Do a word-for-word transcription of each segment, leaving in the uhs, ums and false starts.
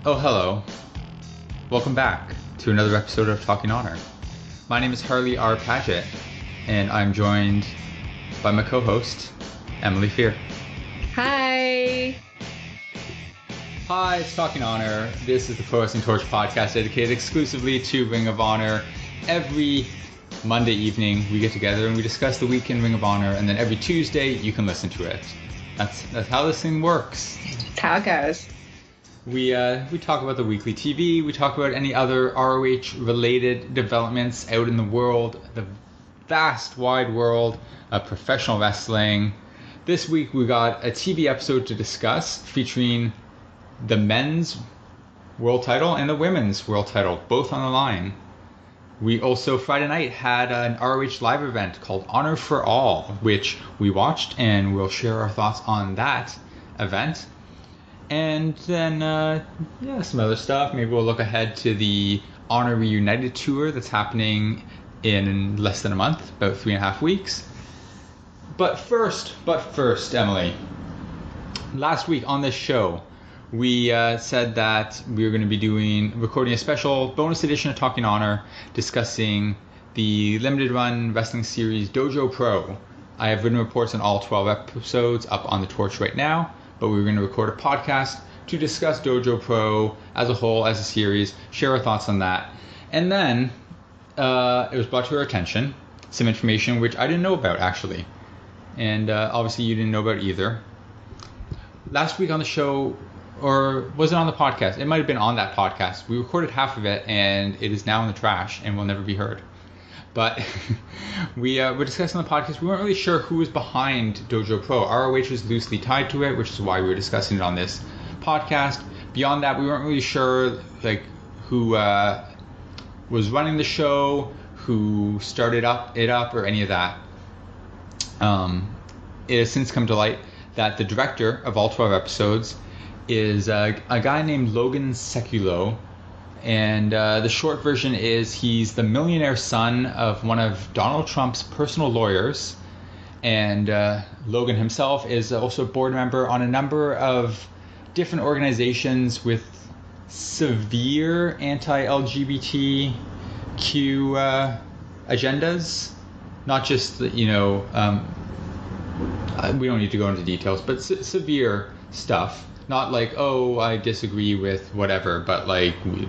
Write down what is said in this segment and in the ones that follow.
Oh, hello. Welcome back to another episode of Talking Honor. My name is Harley R. Paget, and I'm joined by my co-host, Emily Fear. Hi. Hi, it's Talking Honor. This is the Pro Wrestling Torch podcast dedicated exclusively to Ring of Honor. Every Monday evening, we get together and we discuss the week in Ring of Honor, and then every Tuesday, you can listen to it. That's that's how this thing works. That's how it goes. We uh, we talk about the weekly T V. We talk about any other R O H related developments out in the world, the vast wide world of professional wrestling. This week we got a T V episode to discuss featuring the men's world title and the women's world title, both on the line. We also Friday night had an R O H live event called Honor for All, which we watched, and we'll share our thoughts on that event. And then, uh, yeah, some other stuff. Maybe we'll look ahead to the Honor Reunited tour that's happening in less than a month, about three and a half weeks. But first, but first, Emily, last week on this show, we uh, said that we were going to be doing, recording a special bonus edition of Talking Honor, discussing the limited run wrestling series Dojo Pro. I have written reports on all twelve episodes up on the Torch right now. But we were going to record a podcast to discuss Dojo Pro as a whole, as a series, share our thoughts on that. And then uh, it was brought to our attention some information which I didn't know about, actually. And uh, obviously you didn't know about either. Last week on the show, or was it on the podcast? It might have been on that podcast. We recorded half of it, and it is now in the trash and will never be heard. But we uh, were discussing on the podcast, we weren't really sure who was behind Dojo Pro. R O H was loosely tied to it, which is why we were discussing it on this podcast. Beyond that, we weren't really sure like who uh, was running the show, who started up it up, or any of that. Um, it has since come to light that the director of all twelve episodes is uh, a guy named Logan Sekulow. And uh, the short version is he's the millionaire son of one of Donald Trump's personal lawyers. And uh, Logan himself is also a board member on a number of different organizations with severe anti-L G B T Q uh, agendas. Not just, you know, um, we don't need to go into details, but se- severe stuff. Not like, oh, I disagree with whatever, but like... We,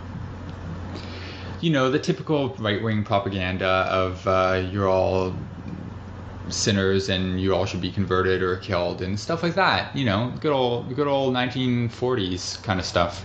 you know, the typical right-wing propaganda of uh, you're all sinners and you all should be converted or killed and stuff like that. You know, good old, good old nineteen forties kind of stuff.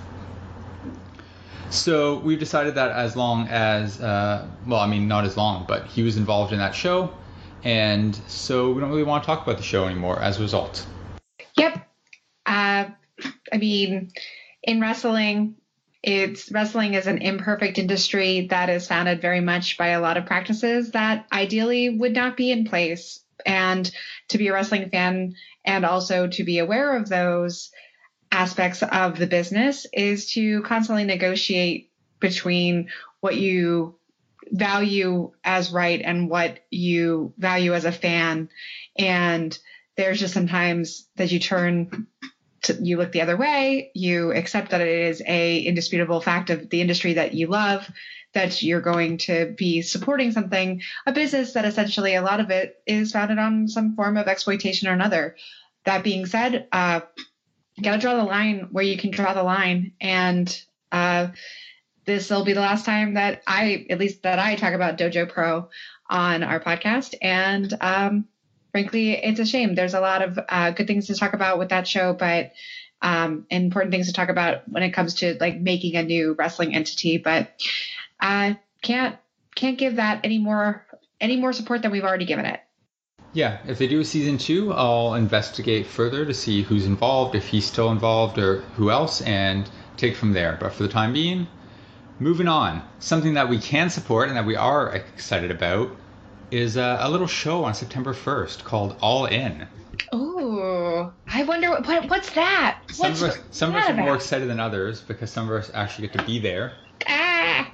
So we've decided that as long as, uh, well, I mean, not as long, but he was involved in that show. And so we don't really want to talk about the show anymore as a result. Yep. Uh, I mean, in wrestling... It's wrestling is an imperfect industry that is founded very much by a lot of practices that ideally would not be in place. And to be a wrestling fan and also to be aware of those aspects of the business is to constantly negotiate between what you value as right and what you value as a fan. And there's just sometimes that you turn To, you look the other way, you accept that it is a indisputable fact of the industry that you love, that you're going to be supporting something, a business that essentially a lot of it is founded on some form of exploitation or another. That being said, uh, you got to draw the line where you can draw the line. And uh, this will be the last time that I, at least that I talk about Dojo Pro on our podcast. And, um, frankly, it's a shame. There's a lot of uh, good things to talk about with that show, but um, important things to talk about when it comes to like making a new wrestling entity. But uh, can't can't give that any more any more support than we've already given it. Yeah, if they do a season two, I'll investigate further to see who's involved, if he's still involved, or who else, and take from there. But for the time being, moving on. Something that we can support and that we are excited about is a, a little show on September first called All In. Oh, I wonder what, what what's that? Some What's of us, some of us that are more about? excited than others because some of us actually get to be there. Ah.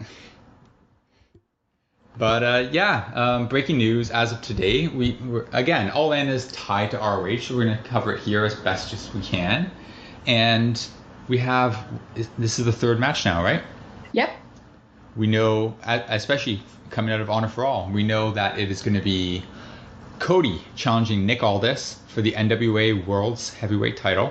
But uh, yeah, um, breaking news as of today. We we're, again, All In is tied to R O H, so we're going to cover it here as best as we can. And we have, this is the third match now, right? Yep. We know, especially coming out of Honor for All, we know that it is going to be Cody challenging Nick Aldis for the N W A World's Heavyweight title.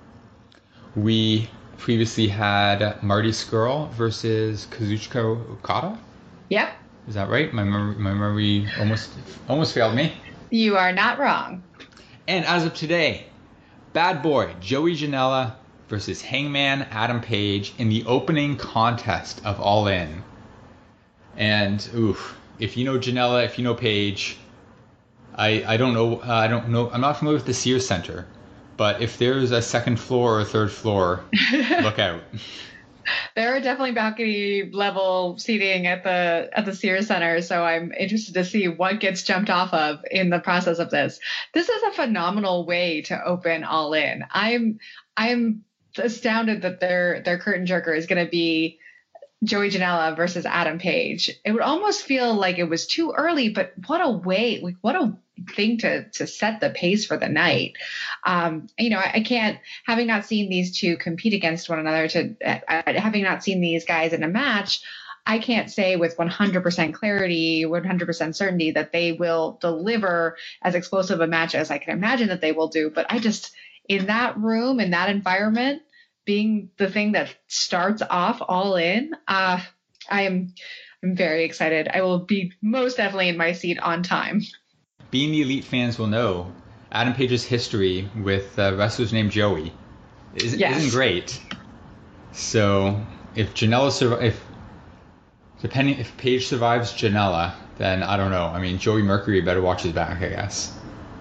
We previously had Marty Scurll versus Kazuchika Okada. Yep. Is that right? My memory, my memory almost almost failed me. You are not wrong. And as of today, Bad Boy Joey Janela versus Hangman Adam Page in the opening contest of All In. And oof, if you know Janela, if you know Page, I I don't know uh, I don't know I'm not familiar with the Sears Center, but if there's a second floor or a third floor, look out. There are definitely balcony level seating at the at the Sears Center, so I'm interested to see what gets jumped off of in the process of this. This is a phenomenal way to open All In. I'm I'm astounded that their their curtain jerker is going to be Joey Janela versus Adam Page. It would almost feel like it was too early, but what a way, like what a thing to to set the pace for the night. Um, you know, I, I can't, having not seen these two compete against one another, to uh, having not seen these guys in a match, I can't say with one hundred percent clarity, one hundred percent certainty that they will deliver as explosive a match as I can imagine that they will do. But I just, in that room, in that environment, being the thing that starts off All In, uh, I am I'm very excited. I will be most definitely in my seat on time. Being the Elite fans will know, Adam Page's history with uh, wrestlers named Joey is, yes. isn't great. So if Janela survives, if depending if Page survives Janela, then I don't know. I mean, Joey Mercury better watch his back, I guess.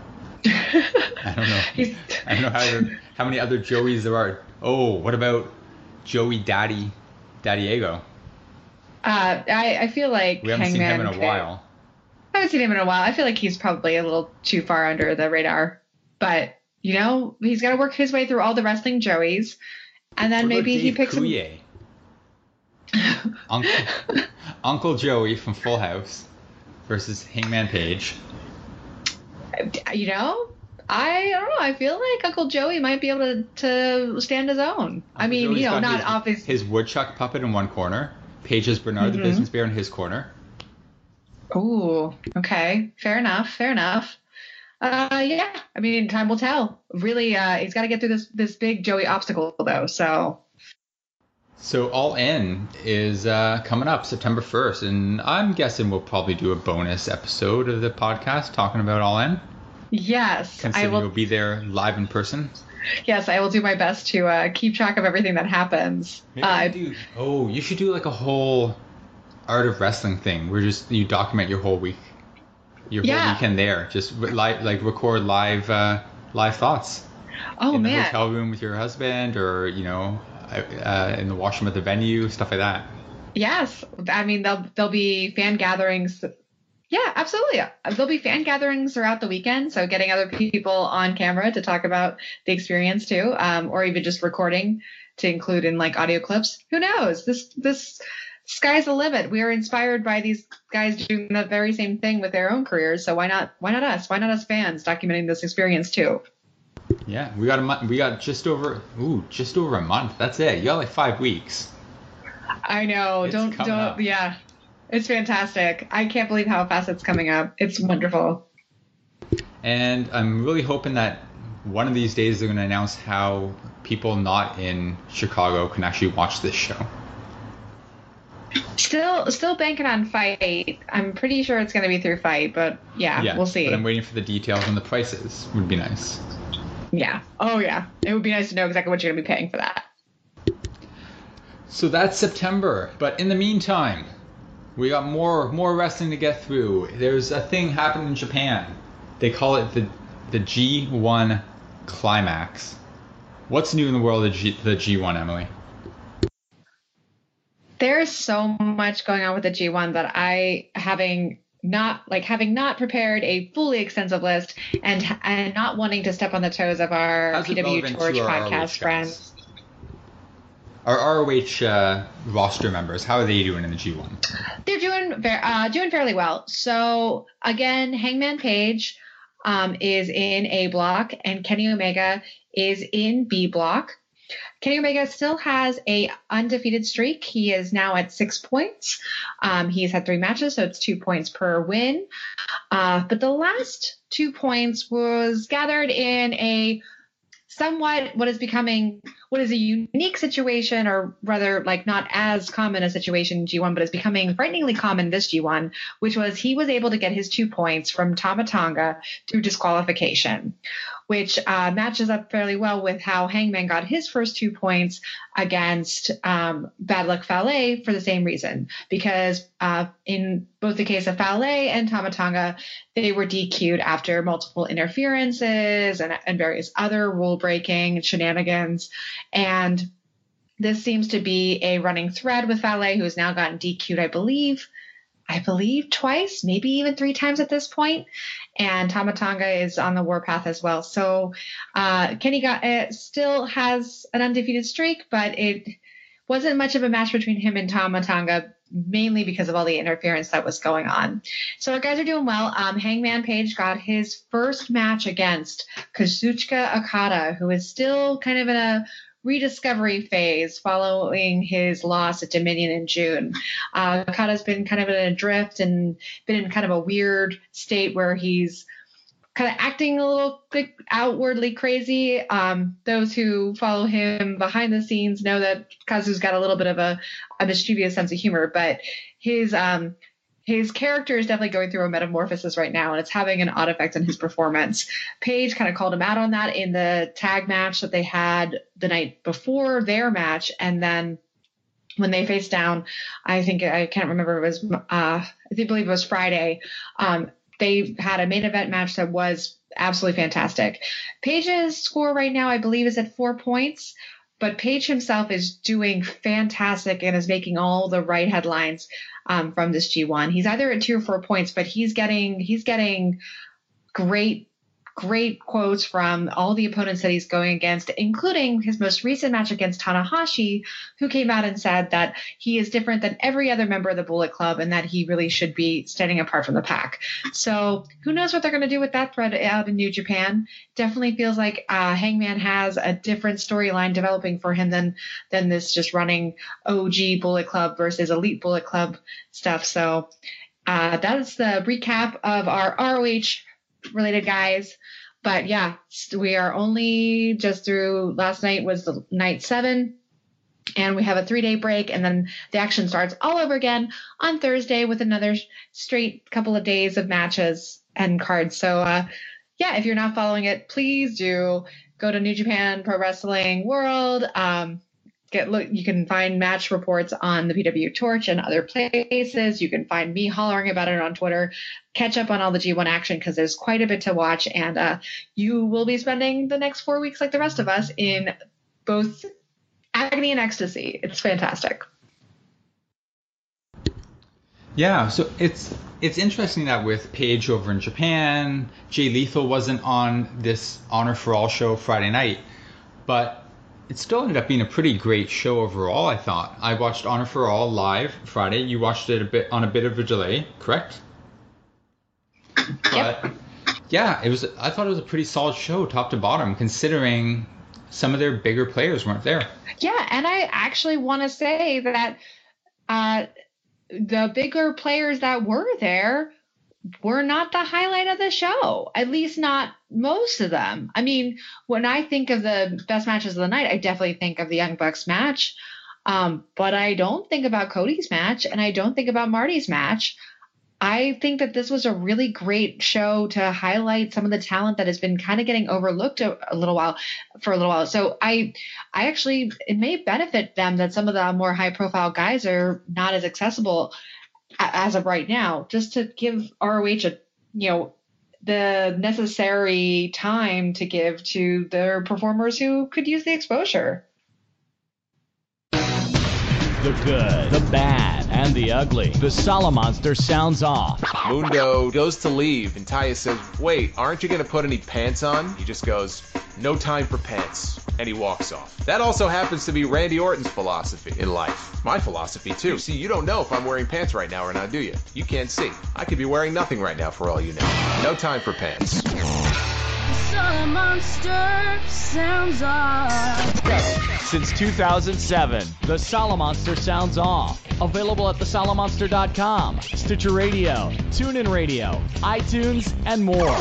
I don't know. He's... I don't know how how many other Joeys there are. Oh, what about Joey Daddy Daddiego? Uh, I I feel like we haven't Hangman seen him in a could... while. I haven't seen him in a while. I feel like he's probably a little too far under the radar. But, you know, he's got to work his way through all the wrestling Joeys. And then maybe he picks him. Uncle, Uncle Joey from Full House versus Hangman Page. You know, I don't know. I feel like Uncle Joey might be able to, to stand his own. Uncle I mean, Joey's you know, not obviously. His woodchuck puppet in one corner. Page is Bernard mm-hmm. the Business Bear in his corner. Ooh, okay. Fair enough. Fair enough. Uh, yeah. I mean, time will tell. Really, uh, he's got to get through this this big Joey obstacle, though. So. So All In is uh, coming up September first, and I'm guessing we'll probably do a bonus episode of the podcast talking about All In. Yes, Considering I will. You'll be there live in person. Yes, I will do my best to uh, keep track of everything that happens. Maybe uh, do, oh, you should do like a whole Art of Wrestling thing where just you document your whole week, your yeah. whole weekend there. Just live, like record live, uh, live thoughts. Oh in man! In the hotel room with your husband, or you know, uh, in the washroom at the venue, stuff like that. Yes, I mean there'll there'll be fan gatherings. Yeah, absolutely. There'll be fan gatherings throughout the weekend, so getting other people on camera to talk about the experience too, um, or even just recording to include in like audio clips. Who knows? This this. Sky's the limit. We are inspired by these guys doing the very same thing with their own careers. So why not? Why not us? Why not us fans documenting this experience too? Yeah, we got a month. We got just over. Ooh, just over a month. That's it. You got like five weeks. I know. It's don't don't. Up. Yeah, it's fantastic. I can't believe how fast it's coming up. It's wonderful. And I'm really hoping that one of these days they're going to announce how people not in Chicago can actually watch this show. Still, still banking on Fight. I'm pretty sure it's going to be through Fight, but yeah, yeah, we'll see. But I'm waiting for the details on the prices. Would be nice. Yeah. Oh yeah. It would be nice to know exactly what you're going to be paying for that. So that's September. But in the meantime, we got more more wrestling to get through. There's a thing happening in Japan. They call it the the G one Climax. What's new in the world of G, the G one, Emily? There's so much going on with the G one that I, having not like having not prepared a fully extensive list and and not wanting to step on the toes of our How's P W Torch to podcast friends. Our R O H uh, roster members, how are they doing in the G one? They're doing uh, doing fairly well. So again, Hangman Page um, is in A block and Kenny Omega is in B block. Kenny Omega still has a undefeated streak. He is now at six points. Um, he's had three matches, so it's two points per win. Uh, but the last two points was gathered in a somewhat what is becoming what is a unique situation, or rather like not as common a situation in G one, but is becoming frighteningly common this G one, which was he was able to get his two points from Tama Tonga through disqualification, which uh, matches up fairly well with how Hangman got his first two points against um, Bad Luck Fale for the same reason, because uh, in both the case of Fale and Tama Tonga, they were D Q'd after multiple interferences and, and various other rule breaking shenanigans. And this seems to be a running thread with Fale, who has now gotten D Q'd, I believe, I believe twice, maybe even three times at this point. And Tama Tonga is on the warpath as well. So uh, Kenny got, uh, still has an undefeated streak, but it wasn't much of a match between him and Tama Tonga, mainly because of all the interference that was going on. So our guys are doing well. Um, Hangman Page got his first match against Kazuchika Okada, who is still kind of in a rediscovery phase following his loss at Dominion in June. Uh, Okada's been kind of in a drift and been in kind of a weird state where he's kind of acting a little bit outwardly crazy. Um, those who follow him behind the scenes know that Kazu's got a little bit of a, a mischievous sense of humor, but his um, his character is definitely going through a metamorphosis right now, and it's having an odd effect on his performance. Paige kind of called him out on that in the tag match that they had the night before their match, and then when they faced down, I think I can't remember, it was uh, I think believe it was Friday. Um, they had a main event match that was absolutely fantastic. Paige's score right now, I believe, is at four points. But Page himself is doing fantastic and is making all the right headlines um, from this G one. He's either at two or four points, but he's getting he's getting great, great quotes from all the opponents that he's going against, including his most recent match against Tanahashi, who came out and said that he is different than every other member of the Bullet Club and that he really should be standing apart from the pack. So who knows what they're going to do with that thread out in New Japan. Definitely feels like uh, Hangman has a different storyline developing for him than than this just running O G Bullet Club versus Elite Bullet Club stuff. So uh, that is the recap of our R O H related guys. But yeah, we are only just through, last night was the night seven, and we have a three day break, and then the action starts all over again on Thursday with another straight couple of days of matches and cards. So uh yeah, if you're not following it, please do go to New Japan Pro Wrestling World. Um, Get, look, you can find match reports on the P W Torch and other places. You can find me hollering about it on Twitter. Catch up on all the G one action because there's quite a bit to watch. And uh, you will be spending the next four weeks like the rest of us in both agony and ecstasy. It's fantastic. Yeah, so it's it's interesting that with Paige over in Japan, Jay Lethal wasn't on this Honor for All show Friday night, but it still ended up being a pretty great show overall, I thought. I watched Honor for All live Friday. You watched it a bit on a bit of a delay, correct? Yep. But yeah, it was. I thought it was a pretty solid show, top to bottom, considering some of their bigger players weren't there. Yeah, and I actually want to say that uh, the bigger players that were there were not the highlight of the show, at least not most of them. I mean, when I think of the best matches of the night, I definitely think of the Young Bucks match, um, but I don't think about Cody's match, and I don't think about Marty's match. I think that this was a really great show to highlight some of the talent that has been kind of getting overlooked a, a little while for a little while. So I, I actually, it may benefit them that some of the more high profile guys are not as accessible as of right now, just to give R O H a, you know, the necessary time to give to their performers who could use the exposure. The good, the bad, and the ugly. The Salamonster sounds off. Mundo goes to leave, and Taya says, "Wait, aren't you going to put any pants on?" He just goes, "No time for pants," and he walks off. That also happens to be Randy Orton's philosophy in life. My philosophy, too. See, you don't know if I'm wearing pants right now or not, do you? You can't see. I could be wearing nothing right now for all you know. No time for pants. So, Salamonster sounds off. Since two thousand seven, the Salamonster sounds off. Available at the salamonster dot com, Stitcher Radio, TuneIn Radio, iTunes, and more.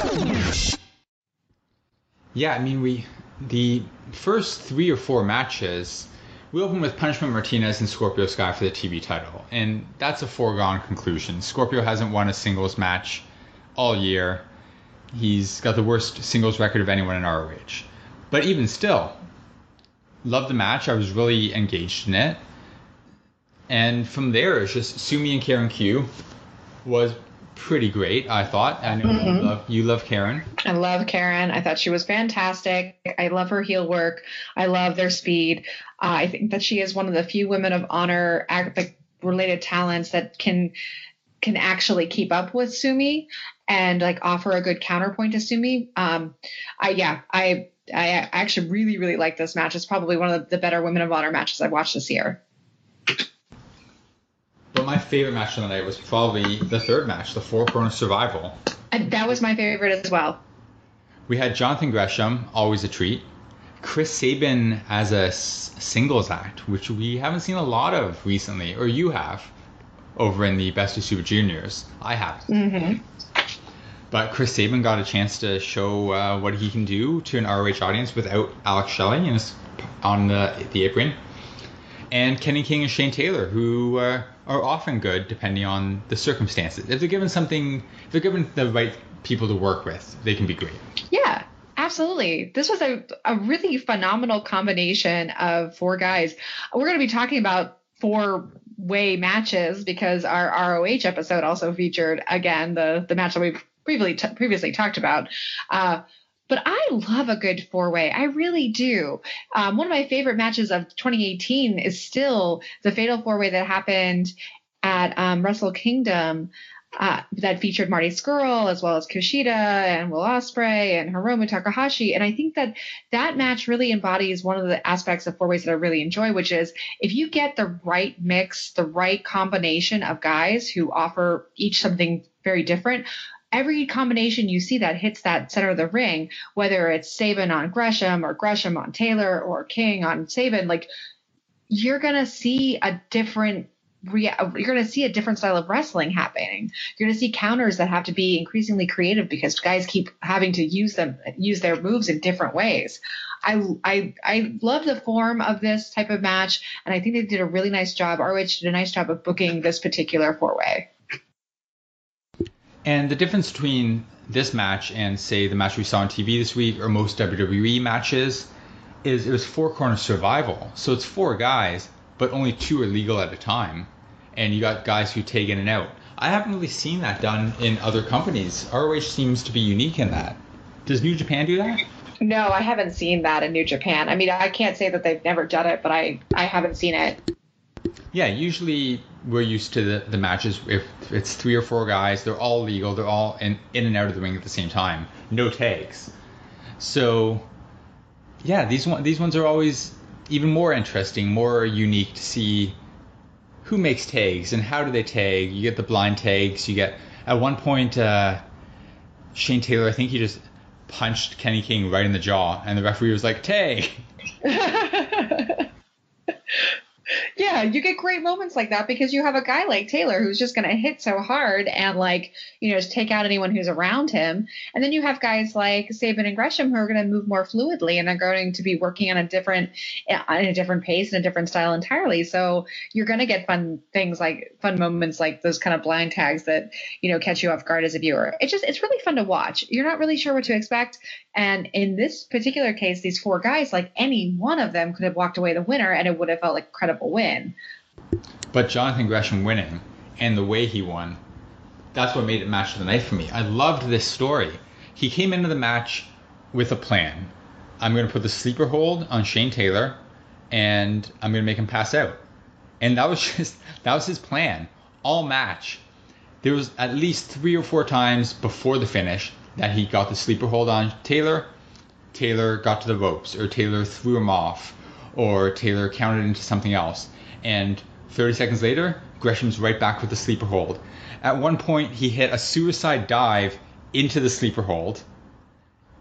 Yeah, I mean, we the first three or four matches, we open with Punishment Martinez and Scorpio Sky for the T V title, and that's a foregone conclusion. Scorpio hasn't won a singles match all year. He's got the worst singles record of anyone in R O H. But even still, loved the match. I was really engaged in it. And from there, it's just Sumi and Karen Q was pretty great, I thought. I know mm-hmm. you, love, you love Karen. I love Karen. I thought she was fantastic. I love her heel work. I love their speed. Uh, I think that she is one of the few Women of Honor act, like, related talents that can can actually keep up with Sumi and like offer a good counterpoint to Sumi. Um, I yeah, I I actually really really like this match. It's probably one of the better Women of Honor matches I've watched this year. But my favorite match of the night was probably the third match, the Four Corner Survival. And that was my favorite as well. We had Jonathan Gresham, always a treat. Chris Sabin as a s- singles act, which we haven't seen a lot of recently, or you have, over in the Best of Super Juniors. I haven't. Mm-hmm. But Chris Sabin got a chance to show uh, what he can do to an R O H audience without Alex Shelley in his, on the, the apron. And Kenny King and Shane Taylor, who uh, are often good depending on the circumstances. If they're given something, if they're given the right people to work with, they can be great. Yeah, absolutely. This was a, a really phenomenal combination of four guys. We're going to be talking about four-way matches because our R O H episode also featured, again, the, the match that we've previously, t- previously talked about. Uh, But I love a good four-way. I really do. Um, one of my favorite matches of twenty eighteen is still the Fatal Four-Way that happened at um, Wrestle Kingdom uh, that featured Marty Scurll as well as Kushida and Will Ospreay and Hiromu Takahashi. And I think that that match really embodies one of the aspects of four-ways that I really enjoy, which is if you get the right mix, the right combination of guys who offer each something very different, every combination you see that hits that center of the ring, whether it's Sabin on Gresham or Gresham on Taylor or King on Sabin, like you're going to see a different rea- you're going to see a different style of wrestling happening. You're going to see counters that have to be increasingly creative because guys keep having to use them, use their moves in different ways. I, I, I love the form of this type of match. And I think they did a really nice job. R O H did a nice job of booking this particular four way. And the difference between this match and, say, the match we saw on T V this week or most W W E matches is it was four-corner survival. So it's four guys, but only two are legal at a time. And you got guys who take in and out. I haven't really seen that done in other companies. R O H seems to be unique in that. Does New Japan do that? No, I haven't seen that in New Japan. I mean, I can't say that they've never done it, but I, I haven't seen it. Yeah, usually we're used to the, the matches if it's three or four guys, they're all legal, they're all in, in and out of the ring at the same time. No tags. So, yeah, these one, these ones are always even more interesting, more unique to see who makes tags and how do they tag. You get the blind tags, you get, at one point, uh, Shane Taylor, I think he just punched Kenny King right in the jaw, and the referee was like, tag! Yeah, you get great moments like that because you have a guy like Taylor who's just going to hit so hard and, like, you know, just take out anyone who's around him. And then you have guys like Sabin and Gresham who are going to move more fluidly and are going to be working on a different, on a different pace and a different style entirely. So you're going to get fun things like fun moments like those kind of blind tags that, you know, catch you off guard as a viewer. It's just, it's really fun to watch. You're not really sure what to expect. And in this particular case, these four guys, like any one of them could have walked away the winner and it would have felt like a credible win. But Jonathan Gresham winning and the way he won, that's what made it match of the night for me. I loved this story. He came into the match with a plan. I'm going to put the sleeper hold on Shane Taylor and I'm going to make him pass out. And that was just, that was his plan. All match. There was at least three or four times before the finish that he got the sleeper hold on Taylor. Taylor got to the ropes, or Taylor threw him off, or Taylor counted into something else. And thirty seconds later, Gresham's right back with the sleeper hold. At one point, he hit a suicide dive into the sleeper hold.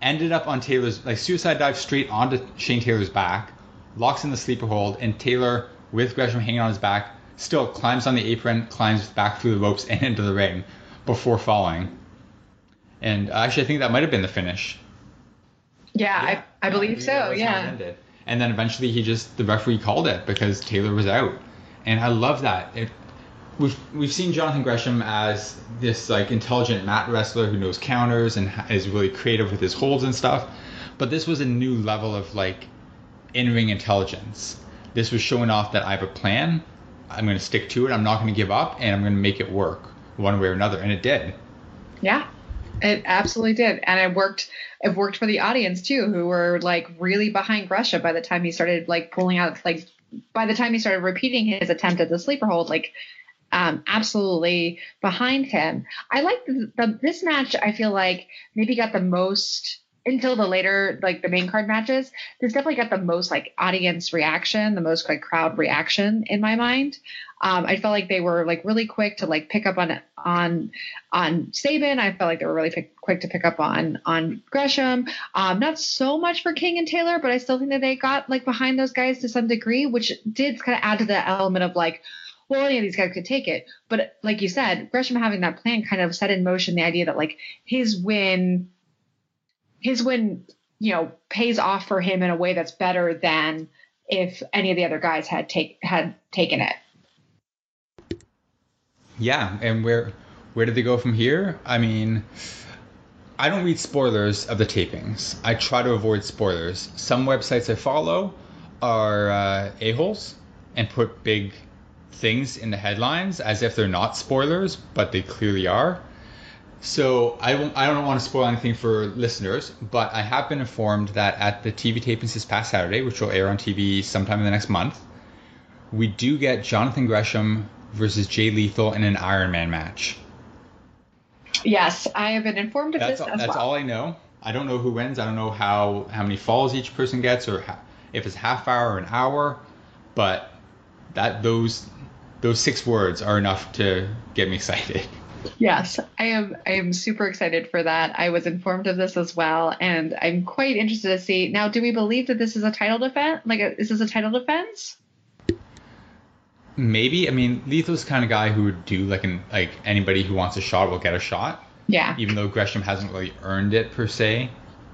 ended up on Taylor's, like suicide dive straight onto Shane Taylor's back, locks in the sleeper hold, and Taylor, with Gresham hanging on his back, still climbs on the apron, climbs back through the ropes and into the ring before falling. And actually, I think that might have been the finish. Yeah, yeah. I, I believe yeah, so, that was yeah. How it ended. And then eventually he just, the referee called it because Taylor was out. And I love that. It, we've we've seen Jonathan Gresham as this like intelligent mat wrestler who knows counters and is really creative with his holds and stuff. But this was a new level of like in-ring intelligence. This was showing off that I have a plan. I'm going to stick to it. I'm not going to give up, and I'm going to make it work one way or another. And it did. Yeah, it absolutely did. And it worked. It worked for the audience too, who were like really behind Gresham by the time he started like pulling out, like by the time he started repeating his attempt at the sleeper hold, like um, absolutely behind him. I like the, the, this match. I feel like maybe got the most until the later, like the main card matches. This definitely got the most like audience reaction, the most like crowd reaction in my mind. Um, I felt like they were like really quick to like pick up on on on Sabin. I felt like they were really pick, quick to pick up on on Gresham. Um, not so much for King and Taylor, but I still think that they got like behind those guys to some degree, which did kind of add to the element of like, well, any of these guys could take it. But like you said, Gresham having that plan kind of set in motion the idea that like his win, his win, you know, pays off for him in a way that's better than if any of the other guys had take had taken it. Yeah, and where where did they go from here? I mean, I don't read spoilers of the tapings. I try to avoid spoilers. Some websites I follow are uh, a-holes and put big things in the headlines as if they're not spoilers, but they clearly are. So I won't, I don't want to spoil anything for listeners, but I have been informed that at the T V tapings this past Saturday, which will air on T V sometime in the next month, we do get Jonathan Gresham versus Jay Lethal in an Iron Man match. Yes, I have been informed of that's this all, as That's well. all I know. I don't know who wins. I don't know how, how many falls each person gets or how, if it's half hour or an hour, but that those those six words are enough to get me excited. Yes, I am. I am super excited for that. I was informed of this as well, and I'm quite interested to see. Now, do we believe that this is a title defense? Like, a, is this a title defense? Maybe. I mean, Lethal's the kind of guy who would do like an like anybody who wants a shot will get a shot. Yeah. Even though Gresham hasn't really earned it per se.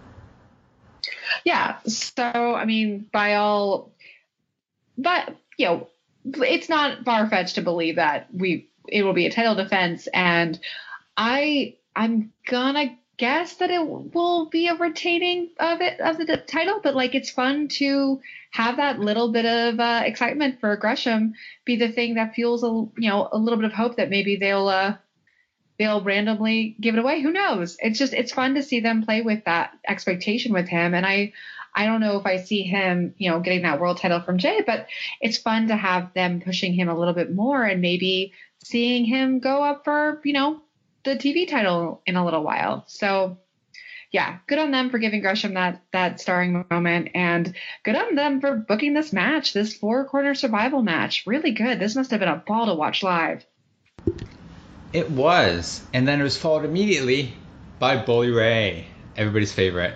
Yeah. So, I mean, by all, but you know, it's not far-fetched to believe that we. It will be a title defense, and I I'm gonna guess that it will be a retaining of it of the, the title, but like it's fun to have that little bit of uh, excitement for Gresham be the thing that fuels a you know a little bit of hope that maybe they'll uh, they'll randomly give it away. Who knows? It's just it's fun to see them play with that expectation with him, and I. I don't know if I see him, you know, getting that world title from Jay, but it's fun to have them pushing him a little bit more and maybe seeing him go up for, you know, the T V title in a little while. So, yeah, good on them for giving Gresham that that starring moment, and good on them for booking this match, this four-corner survival match. Really good. This must have been a ball to watch live. It was, and then it was followed immediately by Bully Ray, everybody's favorite.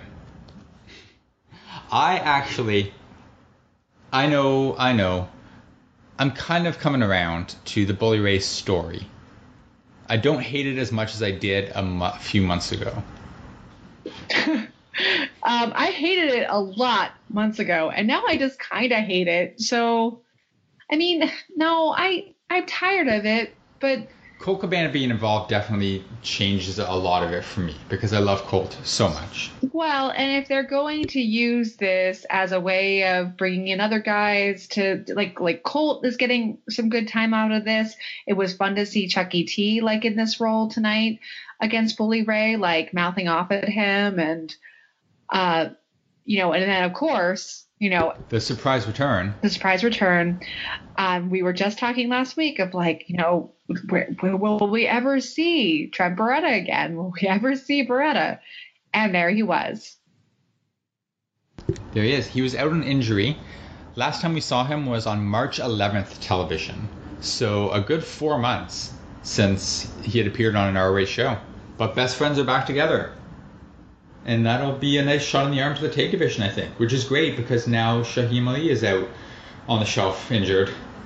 I actually, I know, I know, I'm kind of coming around to the Bully Ray story. I don't hate it as much as I did a mo- few months ago. um, I hated it a lot months ago, and now I just kind of hate it. So, I mean, no, I, I'm tired of it, but... Colt Cabana being involved definitely changes a lot of it for me because I love Colt so much. Well, and if they're going to use this as a way of bringing in other guys to like like Colt is getting some good time out of this. It was fun to see Chucky T like in this role tonight against Bully Ray, like mouthing off at him and uh you know, and then of course, you know, the surprise return. The surprise return. Um, we were just talking last week of like, you know, where, where will we ever see Trent Beretta again? Will we ever see Beretta? And there he was. There he is. He was out on injury. Last time we saw him was on March eleventh television. So a good four months since he had appeared on an R O H show. But best friends are back together. And that'll be a nice shot in the arm to the tag division, I think, which is great because now Shaheem Ali is out on the shelf injured.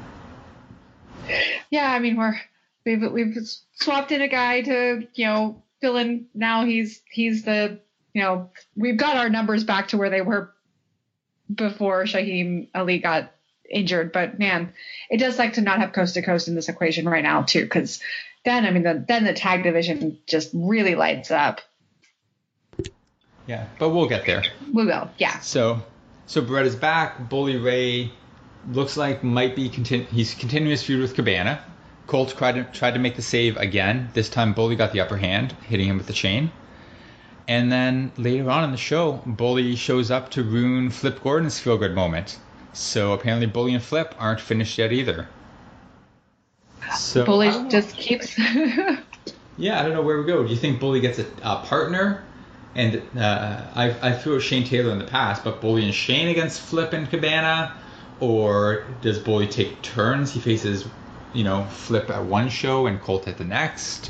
Yeah, I mean, we're we've we've swapped in a guy to, you know, fill in. Now he's he's the, you know, we've got our numbers back to where they were before Shaheem Ali got injured. But man, it does like to not have coast to coast in this equation right now too, because then I mean the then the tag division just really lights up. Yeah, but we'll get there. We will, yeah. So, so Brett is back. Bully Ray looks like might be continu- he's continuing his feud with Cabana. Colt tried to tried to make the save again. This time Bully got the upper hand, hitting him with the chain. And then later on in the show, Bully shows up to ruin Flip Gordon's feel good moment. So apparently Bully and Flip aren't finished yet either. So Bully just keeps. Yeah, I don't know where we go. Do you think Bully gets a, a partner? And uh, I I threw Shane Taylor in the past, but Bully and Shane against Flip and Cabana, or does Bully take turns? He faces, you know, Flip at one show and Colt at the next.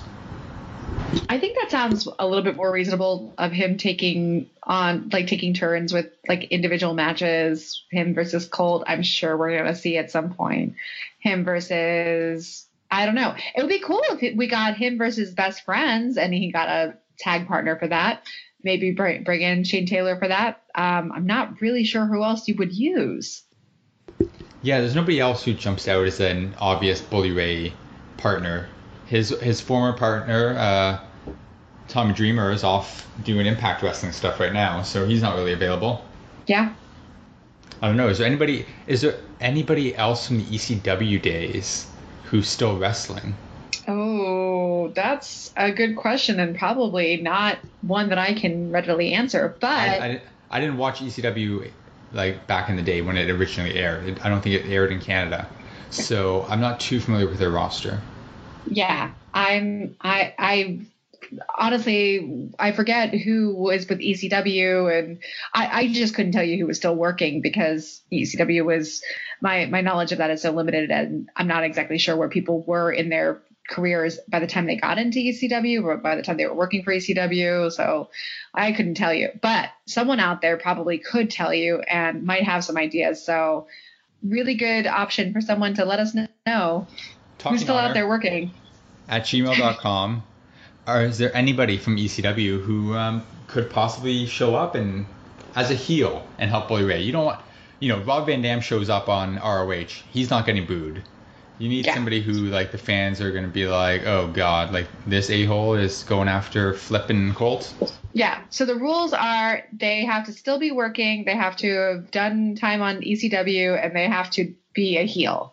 I think that sounds a little bit more reasonable of him taking on, like taking turns with like individual matches. Him versus Colt, I'm sure we're going to see at some point. Him versus, I don't know. It would be cool if we got him versus Best Friends and he got a tag partner for that. Maybe bring, bring in Shane Taylor for that. Um, I'm not really sure who else you would use. Yeah, there's nobody else who jumps out as an obvious Bully Ray partner. His his former partner, uh, Tommy Dreamer, is off doing Impact Wrestling stuff right now, so he's not really available. Yeah. I don't know. Is there anybody? Is there anybody else from the E C W days who's still wrestling? Oh, that's a good question, and probably not one that I can readily answer. But I, I, I didn't watch E C W like back in the day when it originally aired. It, I don't think it aired in Canada, so I'm not too familiar with their roster. Yeah, I'm. I. I honestly, I forget who was with E C W, and I, I just couldn't tell you who was still working because E C W was my my knowledge of that is so limited, and I'm not exactly sure where people were in their careers by the time they got into E C W or by the time they were working for E C W. So I couldn't tell you, but someone out there probably could tell you and might have some ideas. So really good option for someone to let us know. Talking Who's still Honor out there working? At gmail dot com. Or is there anybody from E C W who um, could possibly show up and as a heel and help Bully Ray? You don't want, you know, Rob Van Dam shows up on R O H. He's not getting booed. You need Yeah. somebody who, like, the fans are going to be like, oh, God, like, this a-hole is going after Flippin' Colt. Yeah. So the rules are they have to still be working. They have to have done time on E C W and they have to be a heel.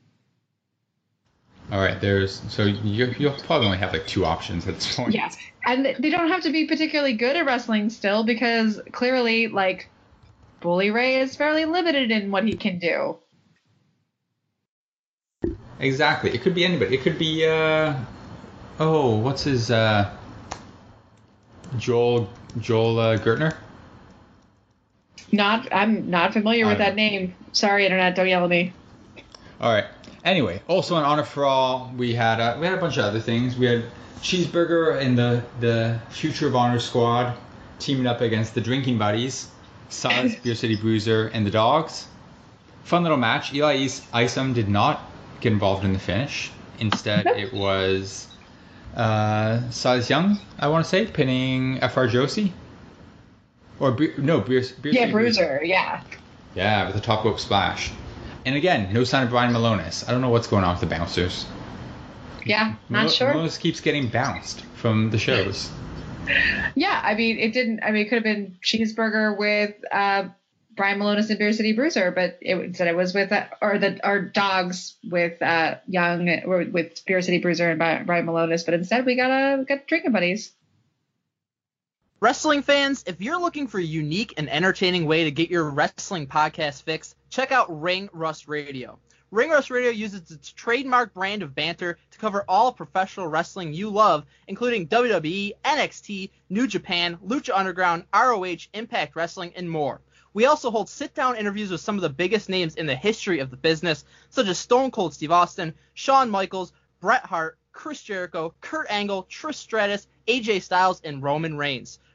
All right, there's so you you'll probably only have like two options at this point. Yes. And they don't have to be particularly good at wrestling still because clearly, like, Bully Ray is fairly limited in what he can do. Exactly. It could be anybody. It could be uh oh, what's his uh Joel Joel uh, Gertner? Not, I'm not familiar I with don't that know. name. Sorry, internet, don't yell at me. All right. Anyway, also on Honor for All, we had uh, we had a bunch of other things. We had Cheeseburger and the the Future of Honor squad teaming up against the Drinking Buddies, Silas, Beer City Bruiser, and the Dogs. Fun little match. Eli Is- Isom did not get involved in the finish. Instead, it was uh, Silas Young, I want to say, pinning F R Josie. Or Bre- no, Beer, Beer Yeah, City Bruiser, yeah. Yeah, with a top rope splash. And again, no sign of Brian Malonis. I don't know what's going on with the bouncers. Yeah, not Mal- sure. Malonis keeps getting bounced from the shows. Yeah, I mean, it didn't, I mean, it could have been Cheeseburger with uh, Brian Malonis and Beer City Bruiser, but it said it was with, uh, or the, or Dogs with uh, Young, or with Beer City Bruiser and Brian Malonis, but instead we got a, we got Drinking Buddies. Wrestling fans, if you're looking for a unique and entertaining way to get your wrestling podcast fix, check out Ring Rust Radio. Ring Rust Radio uses its trademark brand of banter to cover all professional wrestling you love, including W W E, N X T, New Japan, Lucha Underground, R O H, Impact Wrestling, and more. We also hold sit-down interviews with some of the biggest names in the history of the business, such as Stone Cold Steve Austin, Shawn Michaels, Bret Hart, Chris Jericho, Kurt Angle, Trish Stratus, A J Styles, and Roman Reigns.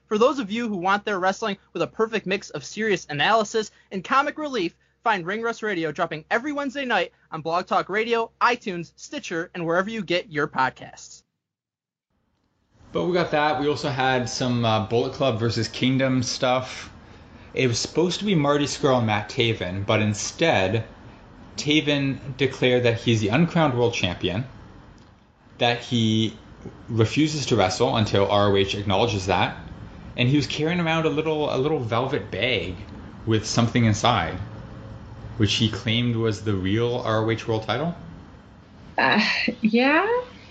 For those of you who want their wrestling with a perfect mix of serious analysis and comic relief, find Ring Rust Radio dropping every Wednesday night on Blog Talk Radio, iTunes, Stitcher, and wherever you get your podcasts. But we got that. We also had some uh, Bullet Club versus Kingdom stuff. It was supposed to be Marty Scurll and Matt Taven, but instead, Taven declared that he's the uncrowned world champion, that he refuses to wrestle until R O H acknowledges that, and he was carrying around a little a little velvet bag with something inside, which he claimed was the real R O H world title. Uh, yeah?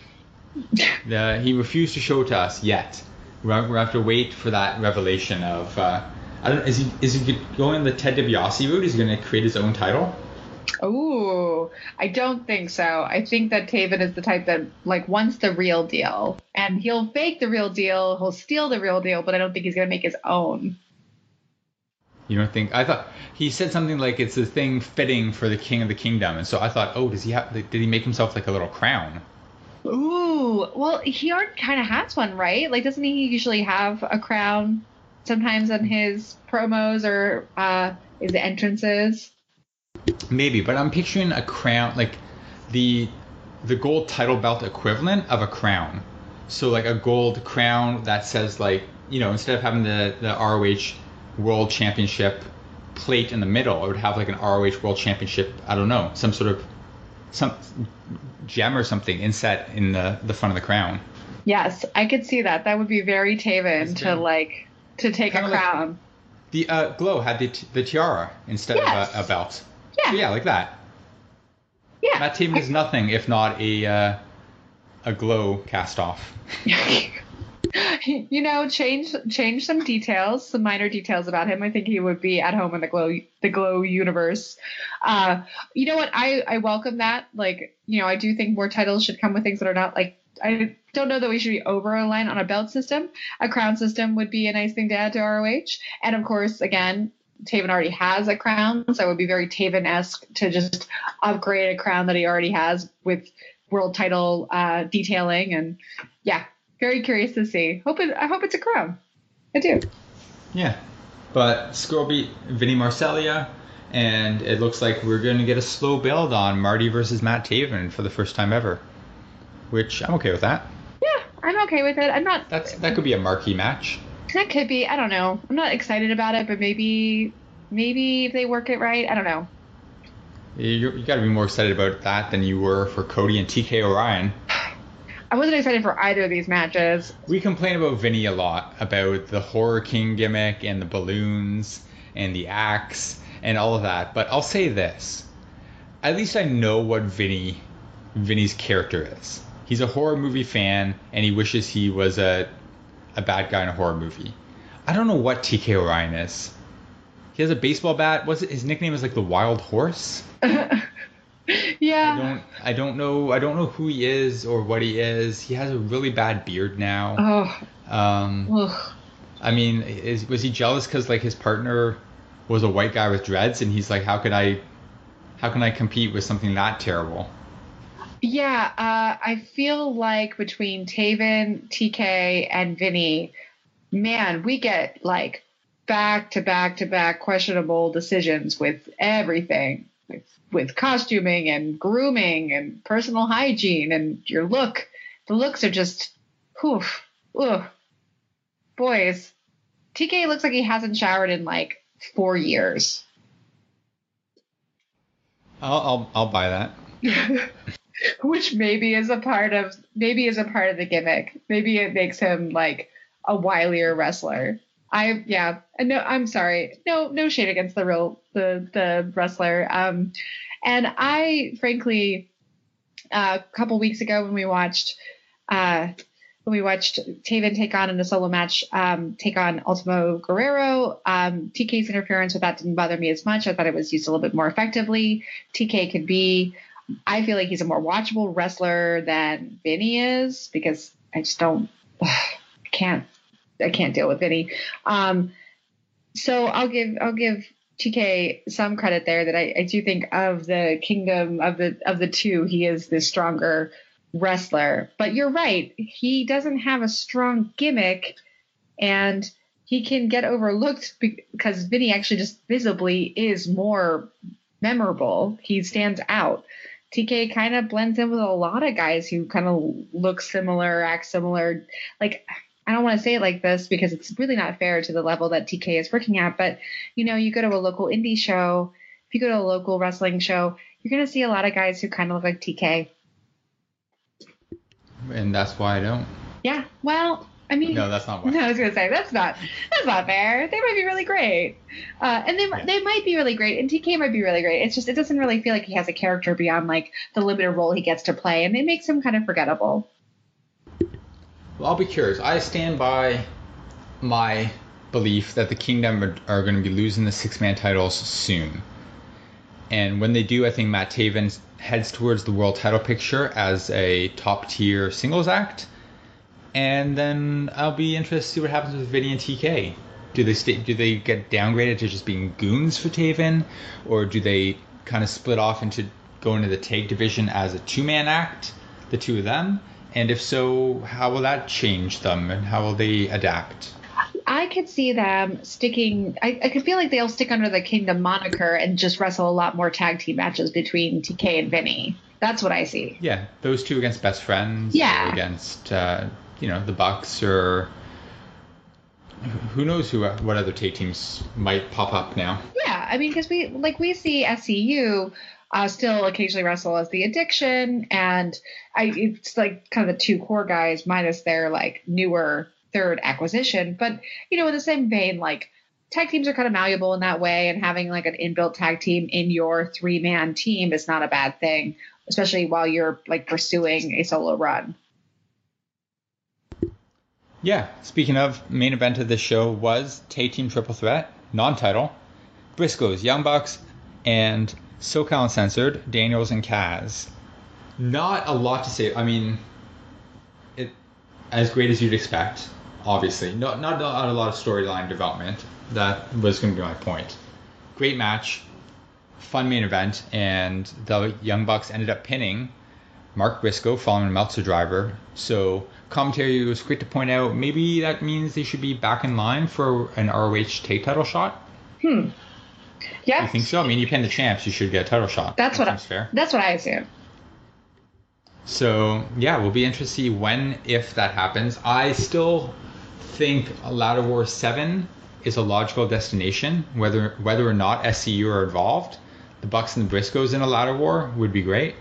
Uh, he refused to show it to us yet. We're, we're going to have to wait for that revelation of... Uh, I don't, is he is he going the Ted DiBiase route? Is he going to create his own title? Ooh, I don't think so. I think that Taven is the type that like wants the real deal, and he'll fake the real deal, he'll steal the real deal, but I don't think he's going to make his own. You don't think? I thought he said something like it's a thing fitting for the king of the kingdom, and so I thought, oh, does he have? Did he make himself like a little crown? Ooh, well, he already kind of has one, right? Like, doesn't he usually have a crown sometimes on his promos or uh, his entrances? Maybe, but I'm picturing a crown, like the the gold title belt equivalent of a crown. So like a gold crown that says like, you know, instead of having the, the R O H World Championship plate in the middle, it would have like an R O H World Championship, I don't know, some sort of some gem or something inset in the, the front of the crown. Yes, I could see that. That would be very Taven to like to take Kinda a crown. Like the uh, Glow had the t- the tiara instead Yes. of a, a belt. Yeah. So yeah, like that. Yeah. Matt Taven is nothing if not a uh, a Glow cast off. You know, change change some details, some minor details about him. I think he would be at home in the Glow the Glow universe. Uh, you know what? I, I welcome that. Like, you know, I do think more titles should come with things that are not like, I don't know that we should be over reliant on a belt system. A crown system would be a nice thing to add to R O H. And of course, again, Taven already has a crown, so it would be very Taven-esque to just upgrade a crown that he already has with world title uh, detailing. And yeah, very curious to see. Hope it, I hope it's a crown. I do. Yeah. But Scurll beat Vinny Marseglia, and it looks like we're going to get a slow build on Marty versus Matt Taven for the first time ever, which I'm okay with that. Yeah, I'm okay with it. I'm not... That's That could be a marquee match. That could be. I don't know. I'm not excited about it, but maybe maybe if they work it right, I don't know. You, you got to be more excited about that than you were for Cody and T K Orion. I wasn't excited for either of these matches. We complain about Vinny a lot, about the Horror King gimmick and the balloons and the axe and all of that. But I'll say this. At least I know what Vinny, Vinny's character is. He's a horror movie fan, and he wishes he was a, a bad guy in a horror movie. I don't know what T K Orion is. He has a baseball bat. What's it? His nickname is like the Wild Horse? Yeah. I don't I don't know I don't know who he is or what he is. He has a really bad beard now. Oh. Um Ugh. I mean, is was he jealous cuz like his partner was a white guy with dreads, and he's like, how can I how can I compete with something that terrible? Yeah, uh, I feel like between Taven, T K, and Vinny, man, we get like back to back to back questionable decisions with everything. With, with costuming and grooming and personal hygiene and your look. The looks are just, whew, ugh. Boys, T K looks like he hasn't showered in like four years. I'll I'll, I'll buy that. Which maybe is a part of maybe is a part of the gimmick. Maybe it makes him like a wilier wrestler. I yeah, no, I'm sorry. No, no shade against the real the the wrestler. Um, and I frankly, uh, a couple weeks ago when we watched, uh, when we watched Taven take on in a solo match, um, take on Ultimo Guerrero. Um, T K's interference with that didn't bother me as much. I thought it was used a little bit more effectively. T K could be. I feel like he's a more watchable wrestler than Vinny is because I just don't, ugh, can't. I can't deal with Vinny. Um, so I'll give I'll give T K some credit there that I, I do think of the kingdom of the of the two, he is the stronger wrestler. But you're right, he doesn't have a strong gimmick, and he can get overlooked because Vinny actually just visibly is more memorable. He stands out. T K kind of blends in with a lot of guys who kind of look similar, act similar. Like, I don't want to say it like this because it's really not fair to the level that T K is working at. But, you know, you go to a local indie show, if you go to a local wrestling show, you're going to see a lot of guys who kind of look like T K. And that's why I don't. Yeah, well, I mean, no, that's not why. No, I was gonna say that's not that's not fair. They might be really great, uh, and they Yeah. they might be really great, and T K might be really great. It's just it doesn't really feel like he has a character beyond like the limited role he gets to play, and it makes him kind of forgettable. Well, I'll be curious. I stand by my belief that the Kingdom are, are going to be losing the six-man titles soon. And when they do, I think Matt Taven heads towards the world title picture as a top-tier singles act. And then I'll be interested to see what happens with Vinny and T K. Do they stay, do they get downgraded to just being goons for Taven? Or do they kind of split off into going to the tag division as a two-man act, the two of them? And if so, how will that change them and how will they adapt? I could see them sticking. I, I could feel like they'll stick under the Kingdom moniker and just wrestle a lot more tag team matches between T K and Vinny. That's what I see. Yeah, those two against Best Friends. Yeah. Or against, uh, you know, the Bucks or who knows who what other tag teams might pop up now. Yeah, I mean, because we like we see S C U uh, still occasionally wrestle as the Addiction, and I it's like kind of the two core guys minus their like newer third acquisition. But you know, in the same vein, like tag teams are kind of malleable in that way, and having like an inbuilt tag team in your three man team is not a bad thing, especially while you're like pursuing a solo run. Yeah, speaking of, main event of this show was Tag Team Triple Threat, non-title, Briscoes, Young Bucks, and SoCal Uncensored, Daniels and Kaz. Not a lot to say. I mean, it as great as you'd expect, obviously. Not, not, not a lot of storyline development. That was going to be my point. Great match, fun main event, and the Young Bucks ended up pinning Mark Briscoe following a Meltzer driver. So commentary was quick to point out maybe that means they should be back in line for an R O H tag title shot. Hmm. Yeah. You think so? I mean, you pin the champs, you should get a title shot. That's that what I, fair. That's what I assume. So yeah, we'll be interested to see when, if that happens. I still think Ladder War seven is a logical destination, whether whether or not S C U are involved. The Bucks and the Briscoes in a Ladder War would be great.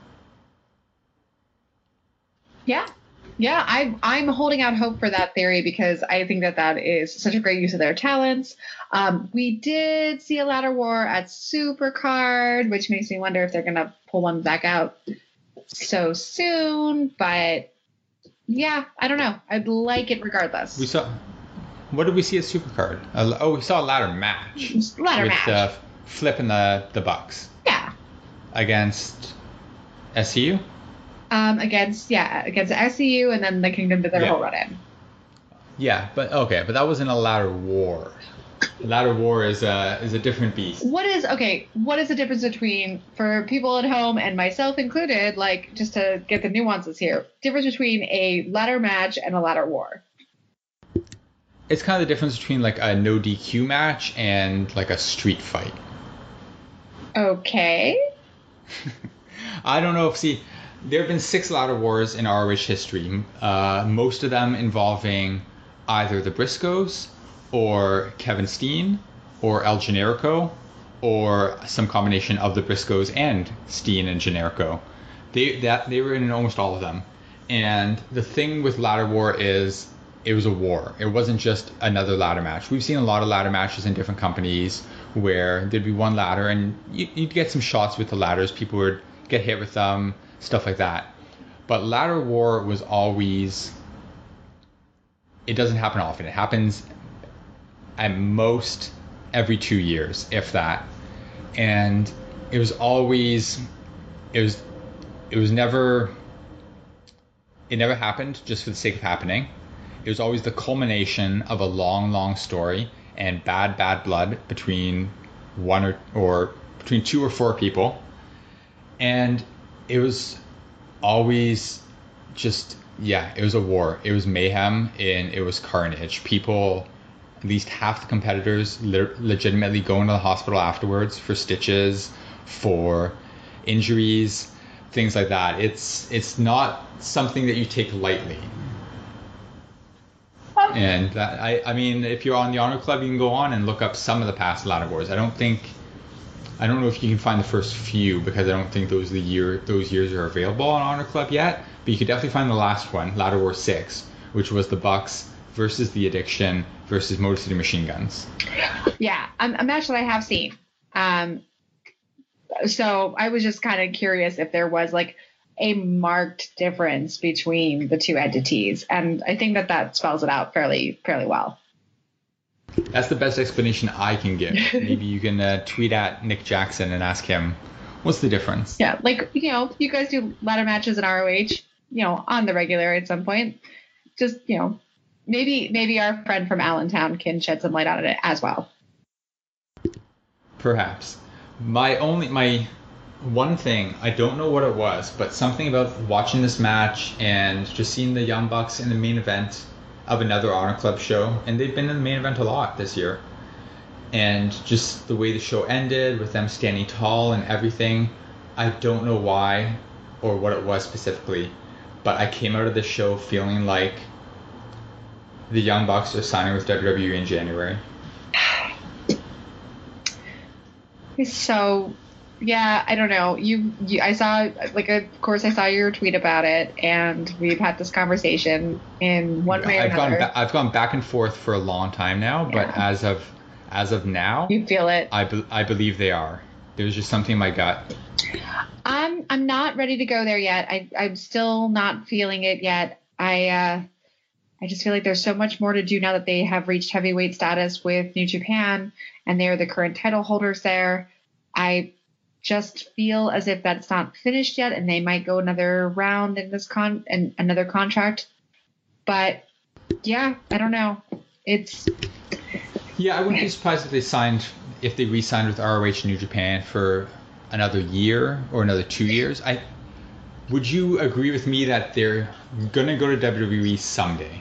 Yeah. Yeah, I, I'm holding out hope for that theory because I think that that is such a great use of their talents. Um, we did see a ladder war at Supercard, which makes me wonder if they're going to pull one back out so soon. But yeah, I don't know. I'd like it regardless. We saw. What did we see at Supercard? Uh, oh, we saw a ladder match. Ladder with, match. Uh, Flip and the the Bucks. Yeah. Against S C U. Um, against yeah, against S C U, and then the Kingdom did their Yeah. whole run in. Yeah, but okay, but that wasn't a ladder war. Ladder war is a is a different beast. What is okay? What is the difference between, for people at home and myself included, like just to get the nuances here, difference between a ladder match and a ladder war? It's kind of the difference between like a no D Q match and like a street fight. Okay. I don't know if see. There have been six ladder wars in R O H history, uh, most of them involving either the Briscoes or Kevin Steen or El Generico or some combination of the Briscoes and Steen and Generico. They that they were in almost all of them. And the thing with ladder war is it was a war. It wasn't just another ladder match. We've seen a lot of ladder matches in different companies where there'd be one ladder and you, you'd get some shots with the ladders. People would get hit with them. Stuff like that. But ladder war was always, it doesn't happen often. It happens at most every two years, if that. And it was always, it was, it was never, it never happened just for the sake of happening. It was always the culmination of a long, long story and bad, bad blood between one or, or between two or four people. And it was always just, yeah, it was a war. It was mayhem and it was carnage. People at least half the competitors le- legitimately go into the hospital afterwards for stitches, for injuries, things like that. It's it's not something that you take lightly. And that, I, I mean, if you're on the Honor Club, you can go on and look up some of the past ladder wars. I don't think, I don't know if you can find the first few because I don't think those the year those years are available on Honor Club yet. But you could definitely find the last one, Ladder War six, which was the Bucks versus the Addiction versus Motor City Machine Guns. Yeah, a, a match that I have seen. Um, so I was just kind of curious if there was like a marked difference between the two entities, and I think that that spells it out fairly fairly well. That's the best explanation I can give. Maybe you can uh, tweet at Nick Jackson and ask him, what's the difference? Yeah, like, you know, you guys do ladder matches in R O H, you know, on the regular at some point. Just, you know, maybe maybe our friend from Allentown can shed some light on it as well. Perhaps. My only, my one thing, I don't know what it was, but something about watching this match and just seeing the Young Bucks in the main event of another Honor Club show, and they've been in the main event a lot this year, and just the way the show ended with them standing tall and everything, I don't know why or what it was specifically, but I came out of this show feeling like the Young Bucks are signing with W W E in January. So, yeah, I don't know. You, you, I saw, like, of course, I saw your tweet about it, and we've had this conversation in one way or I've another. gone, ba- I've gone back and forth for a long time now, but Yeah. as of, as of now, You feel it. I, be- I believe they are. There's just something in my gut. I'm, I'm not ready to go there yet. I, I'm still not feeling it yet. I, uh, I just feel like there's so much more to do now that they have reached heavyweight status with New Japan, and they're the current title holders there. I just feel as if that's not finished yet, and they might go another round in this con and another contract. But yeah, I don't know. It's Yeah, I wouldn't be surprised if they signed, if they re-signed with R O H New Japan for another year or another two years. I would you agree with me that they're gonna go to W W E someday?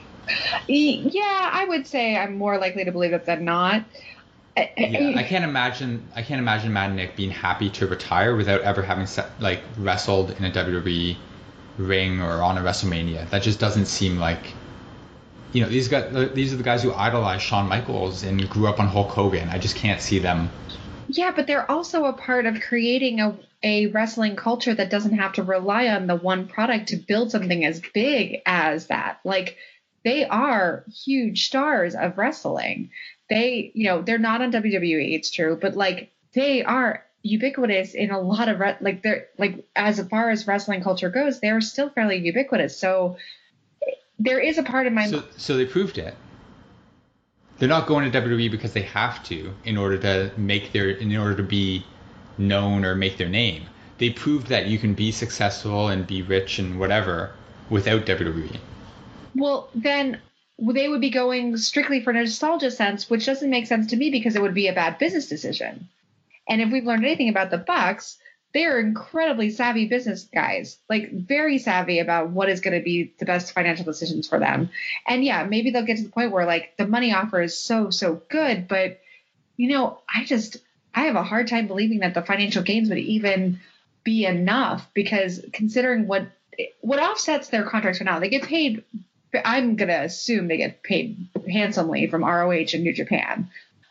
yeah, I would say I'm more likely to believe that than not. Yeah, I can't imagine. I can't imagine Mad Nick being happy to retire without ever having set, like wrestled in a W W E ring or on a WrestleMania. That just doesn't seem like. You know, these guys. These are the guys who idolize Shawn Michaels and grew up on Hulk Hogan. I just can't see them. Yeah, but they're also a part of creating a a wrestling culture that doesn't have to rely on the one product to build something as big as that. Like, they are huge stars of wrestling. They, you know, they're not on W W E, it's true, but like they are ubiquitous in a lot of re- like they're like as far as wrestling culture goes, they're still fairly ubiquitous. So there is a part of my So, so they proved it. They're not going to W W E because they have to in order to make their in order to be known or make their name. They proved that you can be successful and be rich and whatever without W W E. well then they would be going strictly for nostalgia sense, which doesn't make sense to me because it would be a bad business decision. And if we've learned anything about the Bucks, they are incredibly savvy business guys, like very savvy about what is going to be the best financial decisions for them. And yeah, maybe they'll get to the point where like the money offer is so, so good. But, you know, I just, I have a hard time believing that the financial gains would even be enough, because considering what, what offsets their contracts right now, they get paid. I'm going to assume they get paid handsomely from R O H and New Japan.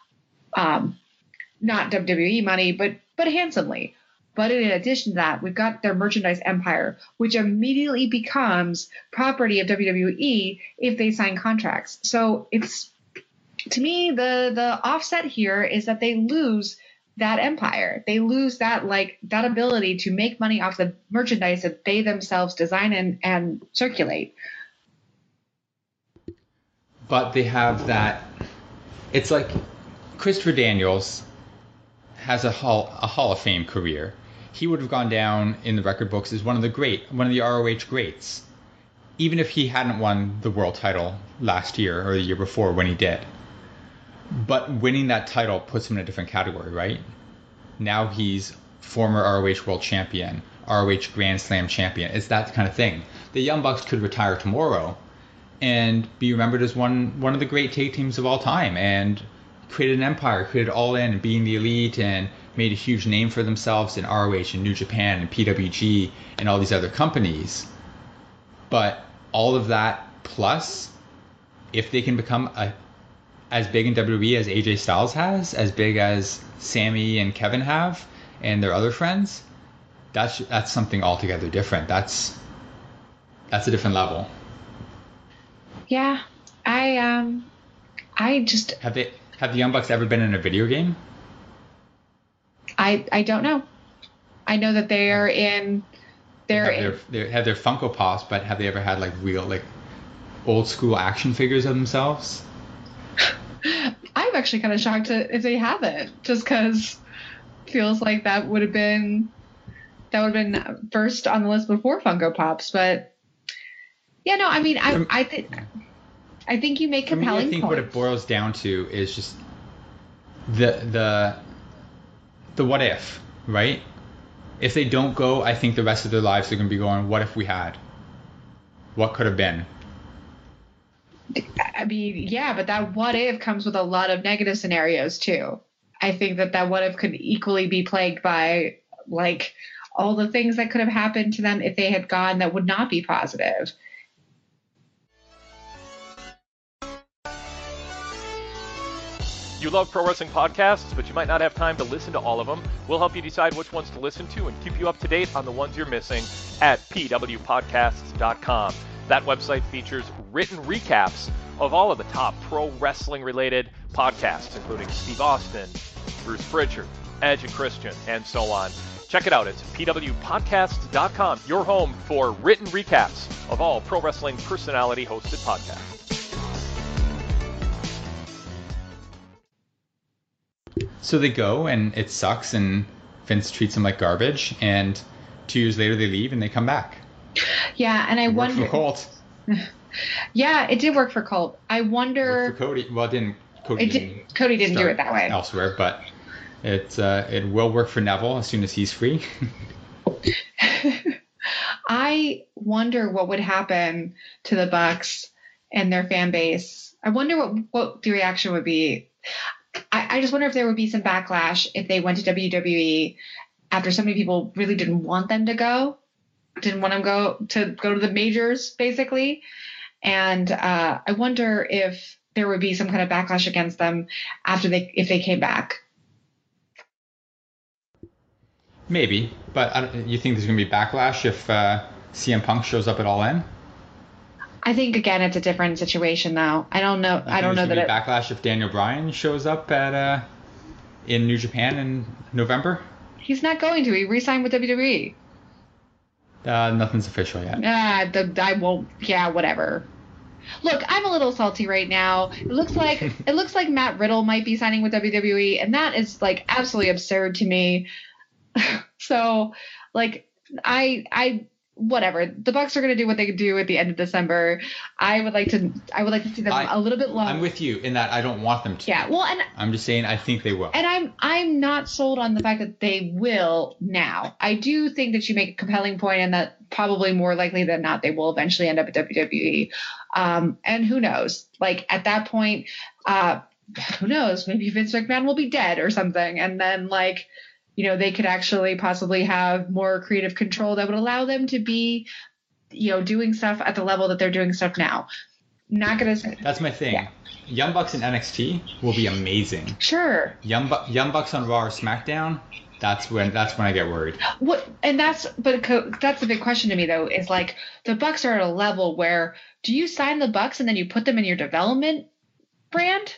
Um, not W W E money, but but handsomely. But in addition to that, we've got their merchandise empire, which immediately becomes property of W W E if they sign contracts. So it's, to me, the the offset here is that they lose that empire. They lose that like that ability to make money off the merchandise that they themselves design and, and circulate. But they have that. It's like Christopher Daniels has a hall a Hall of Fame career. He would have gone down in the record books as one of the great, one of the R O H greats, even if he hadn't won the world title last year or the year before when he did. But winning that title puts him in a different category, right? Now he's former R O H world champion, R O H Grand Slam champion. It's that kind of thing. The Young Bucks could retire tomorrow, and be remembered as one one of the great tag teams of all time, and created an empire, created All In and Being the Elite, and made a huge name for themselves in R O H and New Japan and P W G and all these other companies. But all of that plus, if they can become a as big in W W E as A J Styles has, as big as Sammy and Kevin have, and their other friends, that's that's something altogether different. That's that's a different level. Yeah, I um, I just have they have the Young Bucks ever been in a video game? I I don't know. I know that they are in. They're they have, their, they have their Funko Pops, but have they ever had like real like old school action figures of themselves? I'm actually kind of shocked if they haven't, just because feels like that would have been that would have been first on the list before Funko Pops. But yeah, no, I mean, I I think I think you make compelling For me, I think points. what it boils down to is just the the the what if, right? If they don't go, I think the rest of their lives are going to be going, what if we had? What could have been? I mean, yeah, but that what if comes with a lot of negative scenarios too. I think that that what if could equally be plagued by like all the things that could have happened to them if they had gone that would not be positive. You love pro wrestling podcasts, but you might not have time to listen to all of them. We'll help you decide which ones to listen to and keep you up to date on the ones you're missing at p w podcasts dot com. That website features written recaps of all of the top pro wrestling related podcasts, including Steve Austin, Bruce Pritchard, Edge and Christian, and so on. Check it out. It's p w podcasts dot com, your home for written recaps of all pro wrestling personality hosted podcasts. So they go, and it sucks, and Vince treats them like garbage, and two years later they leave, and they come back. Yeah, and I It worked wonder. for Colt. Yeah, it did work for Colt. I It wonder. worked for Cody. Well, it didn't. Cody It did, didn't Cody didn't do start it that way. elsewhere, but it uh, it will work for Neville as soon as he's free. I wonder what would happen to the Bucks and their fan base. I wonder what what the reaction would be. I, I just wonder if there would be some backlash if they went to W W E after so many people really didn't want them to go, didn't want them go to go to the majors basically, and uh, I wonder if there would be some kind of backlash against them after they if they came back. Maybe, but I don't, you think there's going to be backlash if uh, C M Punk shows up at All In? I think again it's a different situation though. I don't know. I, I don't know that be it, backlash if Daniel Bryan shows up at uh, in New Japan in November. he's not going to. He re-signed with W W E. Uh, nothing's official yet. Ah, the, I won't. Yeah, whatever. Look, I'm a little salty right now. It looks like it looks like Matt Riddle might be signing with W W E, and that is like absolutely absurd to me. So, like, I I whatever. The Bucks are gonna do what they could do at the end of December. I would like to. I would like to see them I- a little bit longer. I'm with you in that I don't want them to. Yeah. Well, and I'm just saying I think they will. and I'm I'm not sold on the fact that they will now. I do think that you make a compelling point, and that probably more likely than not they will eventually end up at W W E. Um, and who knows? Like at that point, uh, who knows? Maybe Vince McMahon will be dead or something, and then like, you know, they could actually possibly have more creative control that would allow them to be, you know, doing stuff at the level that they're doing stuff now. Not gonna say That's my thing. Yeah. Young Bucks in N X T will be amazing. sure. Young Bu- Young Bucks on Raw or SmackDown. That's when that's when I get worried. What and that's but co- that's the big question to me though is like the Bucks are at a level where do you sign the Bucks and then you put them in your development brand?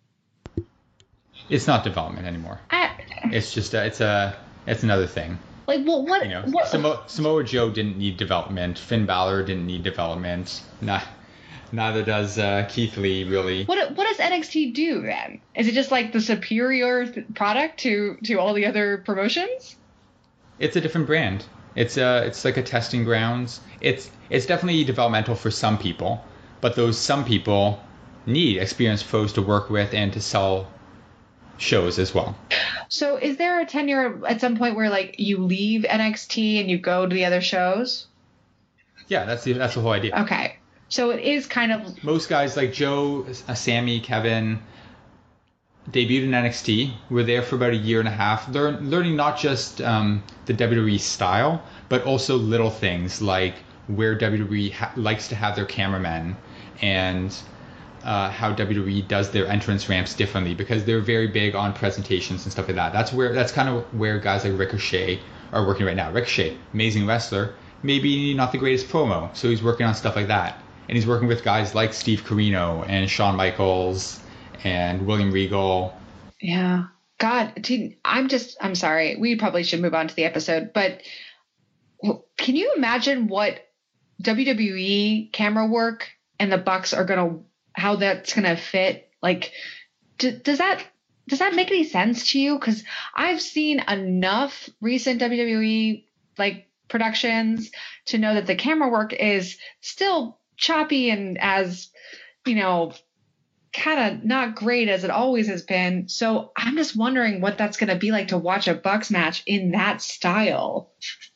It's not development anymore. I, It's just a, it's a it's another thing. like well, what You know, what Samo- Samoa Joe didn't need development. Finn Balor didn't need development. Not, neither does uh, Keith Lee really. what what does N X T do then? Is it just like the superior th- product to to all the other promotions? It's a different brand. It's a it's like a testing grounds. It's it's definitely developmental for some people, but those some people need experienced pros to work with and to sell shows as well. So is there a tenure at some point where like you leave N X T and you go to the other shows? Yeah, that's the that's the whole idea. Okay. So it is kind of Most guys like Joe, uh, Sammy, Kevin debuted in N X T, were there for about a year and a half, learn, learning not just um, the W W E style, but also little things like where W W E ha- likes to have their cameramen and uh, how W W E does their entrance ramps differently, because they're very big on presentations and stuff like that. That's where that's kind of where guys like Ricochet are working right now. Ricochet, amazing wrestler, maybe not the greatest promo, so he's working on stuff like that. And he's working with guys like Steve Corino and Shawn Michaels and William Regal. Yeah. God, dude, I'm just, I'm sorry. We probably should move on to the episode, but can you imagine what W W E camera work and the Bucks are going to, how that's going to fit? Like, do, does that, does that make any sense to you? Because I've seen enough recent W W E like productions to know that the camera work is still choppy and as, you know, kind of not great as it always has been. So I'm just wondering what that's going to be like to watch a Bucks match in that style.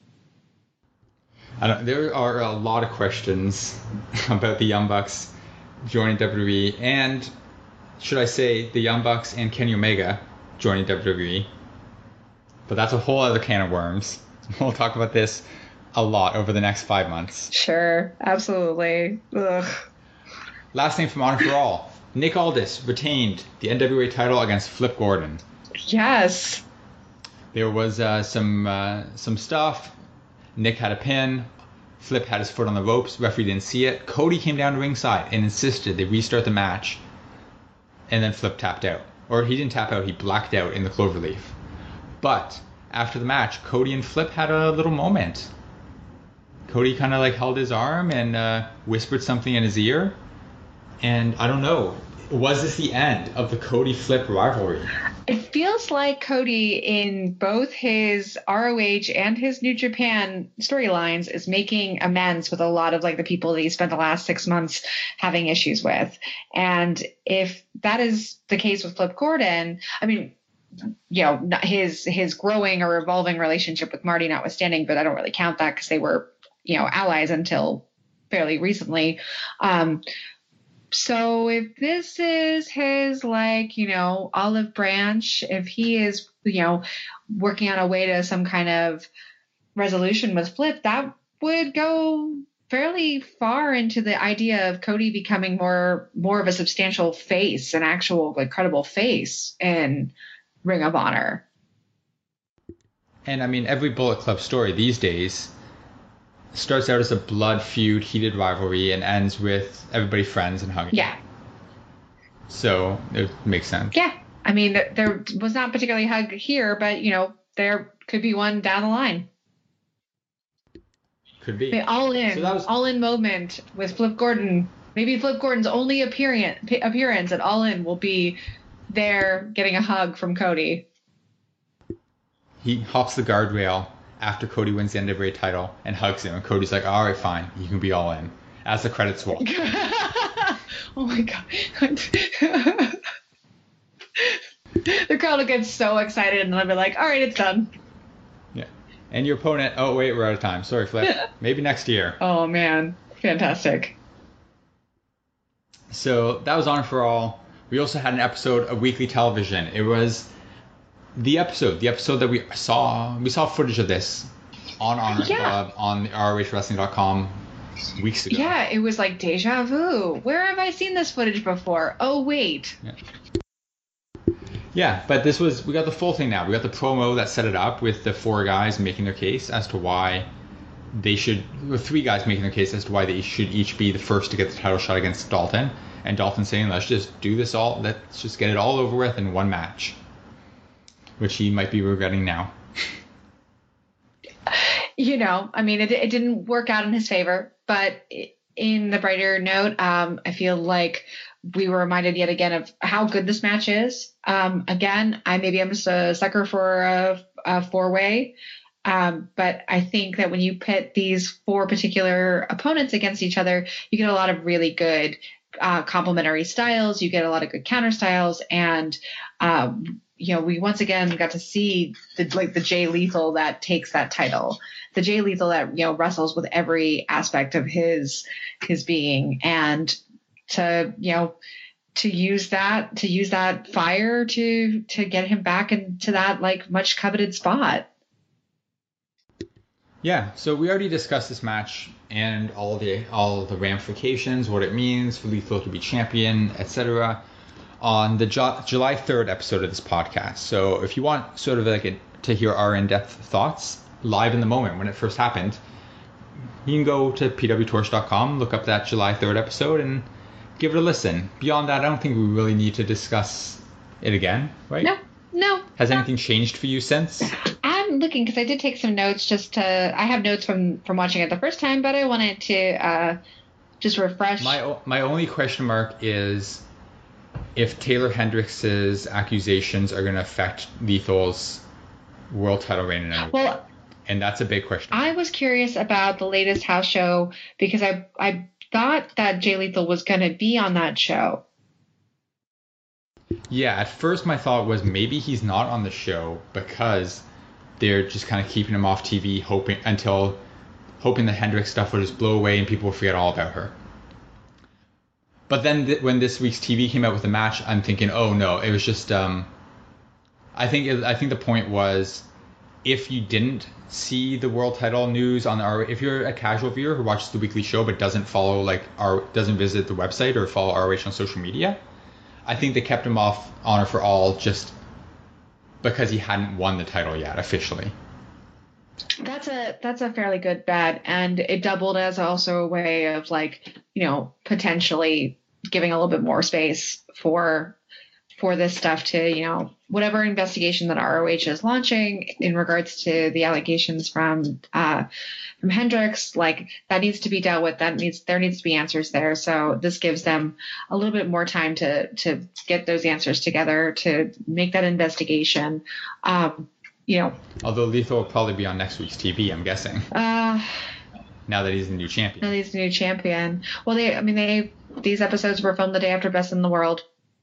I don't, there are a lot of questions about the Young Bucks joining W W E, and should I say the Young Bucks and Kenny Omega joining W W E. But that's a whole other can of worms. We'll talk about this a lot over the next five months. Sure, absolutely. Ugh. Last name from Honor for All. Nick Aldis retained the N W A title against Flip Gordon. Yes. There was uh, some uh, some stuff. Nick had a pin. Flip had his foot on the ropes. Referee didn't see it. Cody came down to ringside and insisted they restart the match. And then Flip tapped out. Or he didn't tap out, he blacked out in the cloverleaf. But after the match, Cody and Flip had a little moment. Cody kind of like held his arm and uh, whispered something in his ear. And I don't know, was this the end of the Cody-Flip rivalry? It feels like Cody in both his R O H and his New Japan storylines is making amends with a lot of like the people that he spent the last six months having issues with. And if that is the case with Flip Gordon, I mean, you know, his his growing or evolving relationship with Marty notwithstanding, but I don't really count that because they were, you know, allies until fairly recently. Um, So if this is his, like, you know, olive branch, if he is, you know, working on a way to some kind of resolution with Flip, that would go fairly far into the idea of Cody becoming more more of a substantial face, an actual, like, credible face in Ring of Honor. And, I mean, every Bullet Club story these days starts out as a blood feud, heated rivalry, and ends with everybody friends and hugging. Yeah. So it makes sense. Yeah. I mean, there was not particularly a hug here, but, you know, there could be one down the line. Could be. I mean, all in, So that was- all in moment with Flip Gordon. Maybe Flip Gordon's only appearance, appearance at All In will be there getting a hug from Cody. He hops the guardrail after Cody wins the N W A title and hugs him, and Cody's like, all right, fine, you can be all in. As the credits roll. Oh my God. The crowd will get so excited and they'll be like, all right, it's done. Yeah. And your opponent, oh wait, we're out of time. Sorry, Flip. Maybe next year. Oh man, fantastic. So that was Honor for All. We also had an episode of Weekly Television. It was the episode, the episode that we saw, we saw footage of this on Honor Yeah. Club on R O H Wrestling dot com weeks ago. Yeah, it was like deja vu. Where have I seen this footage before? Oh, wait. Yeah. Yeah, but this was, we got the full thing now. We got the promo that set it up with the four guys making their case as to why they should, or three guys making their case as to why they should each be the first to get the title shot against Dalton. And Dalton saying, let's just do this all, let's just get it all over with in one match. Which he might be regretting now. You know, I mean, it, it didn't work out in his favor, but in the brighter note, um, I feel like we were reminded yet again of how good this match is. Um, again, I maybe I'm just a sucker for a, a four-way, um, but I think that when you pit these four particular opponents against each other, you get a lot of really good uh, complementary styles. You get a lot of good counter styles, and um, you know, we once again got to see the like the Jay Lethal that takes that title, the Jay Lethal that, you know, wrestles with every aspect of his his being, and to, you know, to use that to use that fire to to get him back into that like much coveted spot. Yeah, so we already discussed this match and all the all the ramifications, what it means for Lethal to be champion, et cetera, on the Ju- July third episode of this podcast. So if you want sort of like a, to hear our in-depth thoughts live in the moment when it first happened, you can go to p w torch dot com, look up that July third episode, and give it a listen. Beyond that, I don't think we really need to discuss it again, right? No, no. Has anything changed for you since? I'm looking because I did take some notes just to, I have notes from, from watching it the first time, but I wanted to uh, just refresh. My my only question mark is if Taylor Hendricks' accusations are going to affect Lethal's world title reign in any way. Well, and that's a big question. I was curious about the latest house show because I I thought that Jay Lethal was going to be on that show. Yeah, at first my thought was maybe he's not on the show because they're just kind of keeping him off T V, hoping until hoping the Hendricks stuff will just blow away and people will forget all about her. But then th- when this week's T V came out with the match, I'm thinking, oh no, it was just. Um, I think it, I think the point was, if you didn't see the world title news on our, if you're a casual viewer who watches the weekly show but doesn't follow like our doesn't visit the website or follow R O H on social media, I think they kept him off Honor for All just because he hadn't won the title yet officially. That's a that's a fairly good bet, and it doubled as also a way of like, you know, potentially giving a little bit more space for for this stuff to, you know, whatever investigation that R O H is launching in regards to the allegations from uh, from Hendricks, like that needs to be dealt with. That needs there needs to be answers there. So this gives them a little bit more time to to get those answers together, to make that investigation. Um, you know, although Lethal will probably be on next week's T V, I'm guessing. Uh, now that he's the new champion. Now that he's the new champion. Well, they, I mean, they these episodes were filmed the day after Best in the World.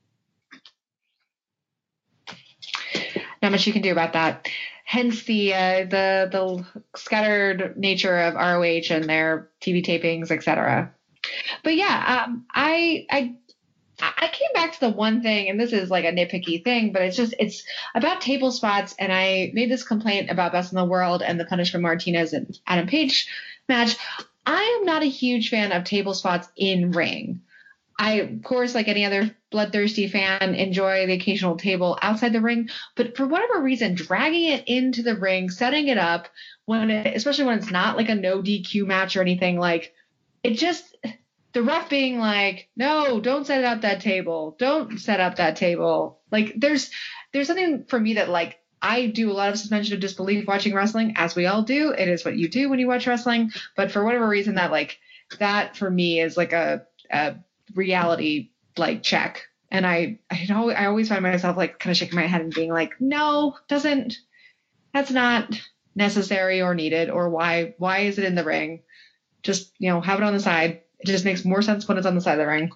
Not much you can do about that. Hence the uh, the the scattered nature of R O H and their T V tapings, et cetera. But yeah, um, I I I came back to the one thing, and this is like a nitpicky thing, but it's just it's about table spots. And I made this complaint about Best in the World and the Punishment Martinez and Adam Page match. I am not a huge fan of table spots in ring. I, of course, like any other bloodthirsty fan, enjoy the occasional table outside the ring, but for whatever reason, dragging it into the ring, setting it up, when it, especially when it's not like a no D Q match or anything, like it just, the ref being like, no, don't set up that table, don't set up that table. Like there's there's something for me that like I do a lot of suspension of disbelief watching wrestling, as we all do. It is what you do when you watch wrestling, but for whatever reason, that like that for me is like a, a reality like check, and I I know I always find myself like kind of shaking my head and being like, no, doesn't that's not necessary or needed, or why why is it in the ring? Just, you know, have it on the side. It just makes more sense when it's on the side of the ring.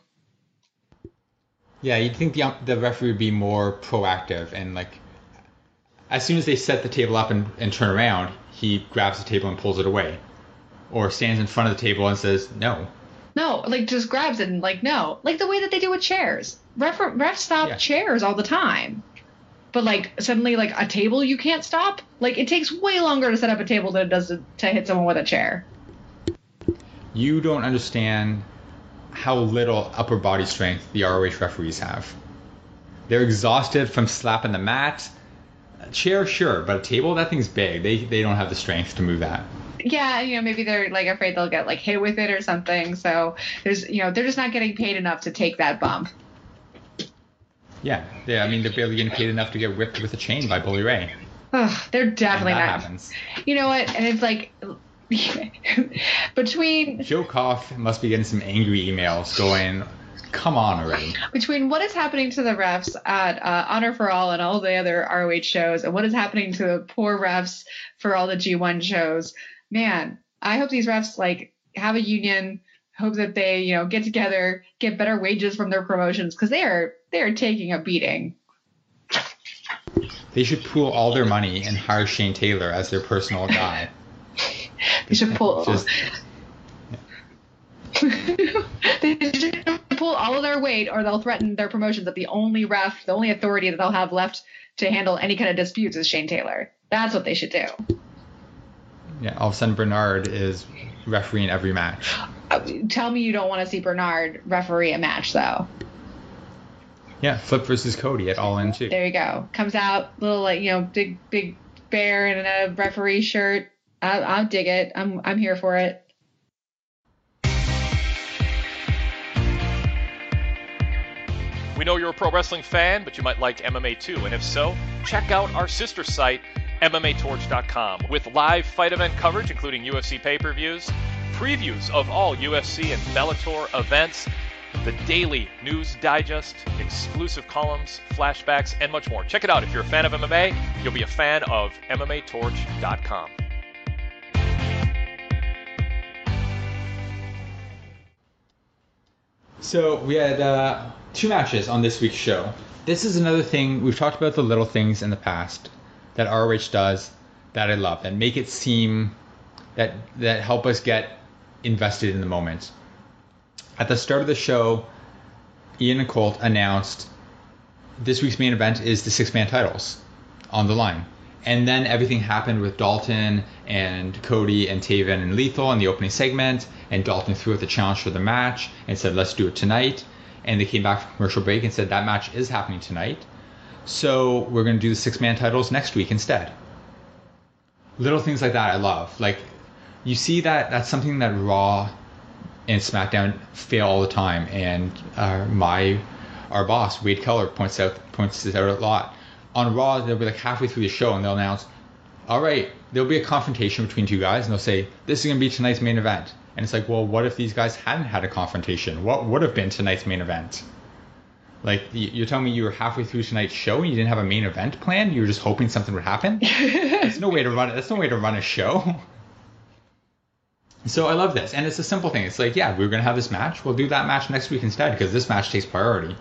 Yeah, you'd think the the referee would be more proactive, and like as soon as they set the table up and, and turn around, he grabs the table and pulls it away, or stands in front of the table and says no. No, like just grabs it and like, no. Like the way that they do with chairs. Ref, refs stop yeah. chairs all the time. But like suddenly like a table you can't stop? Like it takes way longer to set up a table than it does to, to hit someone with a chair. You don't understand how little upper body strength the R O H referees have. They're exhausted from slapping the mat. A chair, sure, but a table, that thing's big. They they don't have the strength to move that. Yeah, you know, maybe they're like afraid they'll get like hit with it or something. So there's, you know, they're just not getting paid enough to take that bump. Yeah, yeah. I mean, they're barely getting paid enough to get whipped with a chain by Bully Ray. Ugh, they're definitely and that not. happens. You know what? And it's like between Joe Koff must be getting some angry emails going, come on already. Between what is happening to the refs at uh, Honor for All and all the other R O H shows, and what is happening to the poor refs for all the G one shows, man, I hope these refs like have a union. Hope that they, you know, get together, get better wages from their promotions, because they are they are taking a beating. They should pool all their money and hire Shane Taylor as their personal guy. They should pull. Just, they should pull all of their weight, or they'll threaten their promotion that the only ref, the only authority that they'll have left to handle any kind of disputes is Shane Taylor. That's what they should do. Yeah, all of a sudden Bernard is refereeing every match. Uh, tell me you don't want to see Bernard referee a match, though. Yeah, Flip versus Cody at All In too. There you go. Comes out, little like you know, big big bear in a referee shirt. I, I'll dig it. I'm I'm here for it. We know you're a pro wrestling fan, but you might like M M A too, and if so, check out our sister site, M M A Torch dot com, with live fight event coverage, including U F C pay-per-views, previews of all U F C and Bellator events, the daily news digest, exclusive columns, flashbacks, and much more. Check it out. If you're a fan of M M A, you'll be a fan of M M A Torch dot com. So we had uh, two matches on this week's show. This is another thing, we've talked about the little things in the past that R O H does that I love, that make it seem, that that help us get invested in the moment. At the start of the show, Ian and Colt announced this week's main event is the six-man titles on the line. And then everything happened with Dalton and Cody and Taven and Lethal in the opening segment, and Dalton threw out the challenge for the match and said, let's do it tonight. And they came back from commercial break and said that match is happening tonight. So we're going to do the six-man titles next week instead. Little things like that I love. Like, you see that that's something that Raw and SmackDown fail all the time. And uh, my our boss, Wade Keller, points out points this out a lot. On Raw, they'll be like halfway through the show and they'll announce, all right, there'll be a confrontation between two guys, and they'll say, this is going to be tonight's main event. And it's like, well, what if these guys hadn't had a confrontation? What would have been tonight's main event? Like, you're telling me you were halfway through tonight's show and you didn't have a main event planned? You were just hoping something would happen? There's no way to run it. That's no way to run a show. So I love this. And it's a simple thing. It's like, yeah, we we're going to have this match. We'll do that match next week instead, because this match takes priority.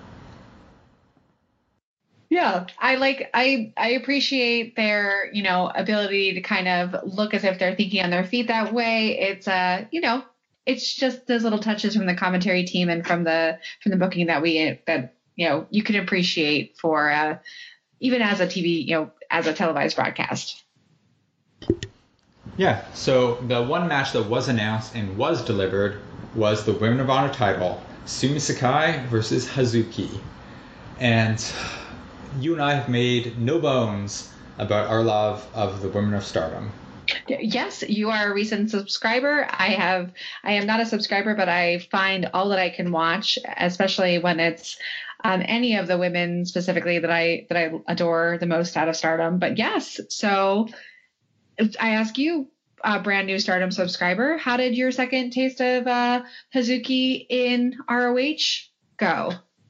Yeah, I like I I appreciate their, you know, ability to kind of look as if they're thinking on their feet that way. It's uh, you know, it's just those little touches from the commentary team and from the from the booking that we that you know you can appreciate for uh, even as a T V, you know, as a televised broadcast. Yeah. So the one match that was announced and was delivered was the Women of Honor title, Sumi Sakai versus Hazuki, and you and I have made no bones about our love of the Women of Stardom. Yes, you are a recent subscriber. I have. I am not a subscriber, but I find all that I can watch, especially when it's um, any of the women specifically that I that I adore the most out of Stardom. But yes, so I ask you, a brand new Stardom subscriber, how did your second taste of uh, Hazuki in R O H go?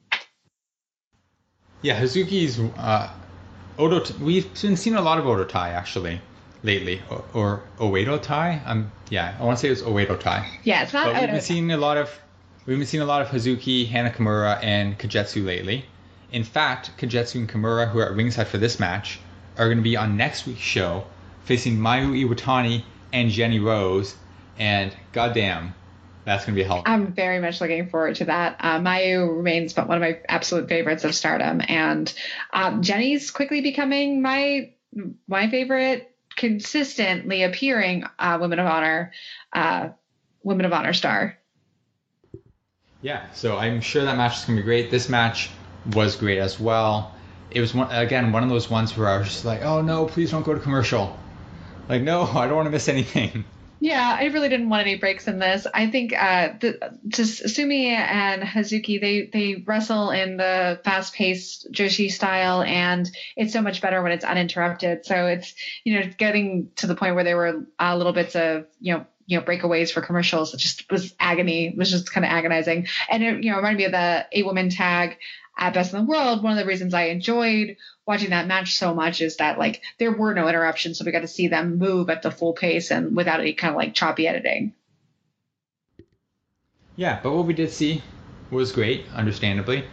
Yeah, Hazuki's uh, Odo. We've been seeing a lot of Odo Tai actually lately, or, or Oedo Tai. Um, yeah, I want to say it was Oedo Tai. Yeah, it's not. But we've been seeing a lot of we've been seeing a lot of Hazuki, Hana Kimura, and Kagetsu lately. In fact, Kagetsu and Kimura, who are at ringside for this match, are going to be on next week's show, facing Mayu Iwatani and Jenny Rose, and goddamn, that's going to be a hell. I'm very much looking forward to that. Uh, Mayu remains one of my absolute favorites of Stardom, and um, Jenny's quickly becoming my my favorite consistently appearing uh, Women of Honor uh, Women of Honor star. Yeah, so I'm sure that match is going to be great. This match was great as well. It was, one, again, one of those ones where I was just like, oh no, please don't go to commercial. Like, no, I don't want to miss anything. Yeah, I really didn't want any breaks in this. I think uh, the, just Sumi and Hazuki, they, they wrestle in the fast-paced Joshi style, and it's so much better when it's uninterrupted. So it's, you know, getting to the point where there were uh, little bits of, you know, you know, breakaways for commercials. It just was agony. It was just kind of agonizing. And it, you know, reminded me of the eight-woman tag at Best in the World. One of the reasons I enjoyed watching that match so much is that, like, there were no interruptions, so we got to see them move at the full pace and without any kind of like choppy editing. Yeah, but what we did see was great, understandably.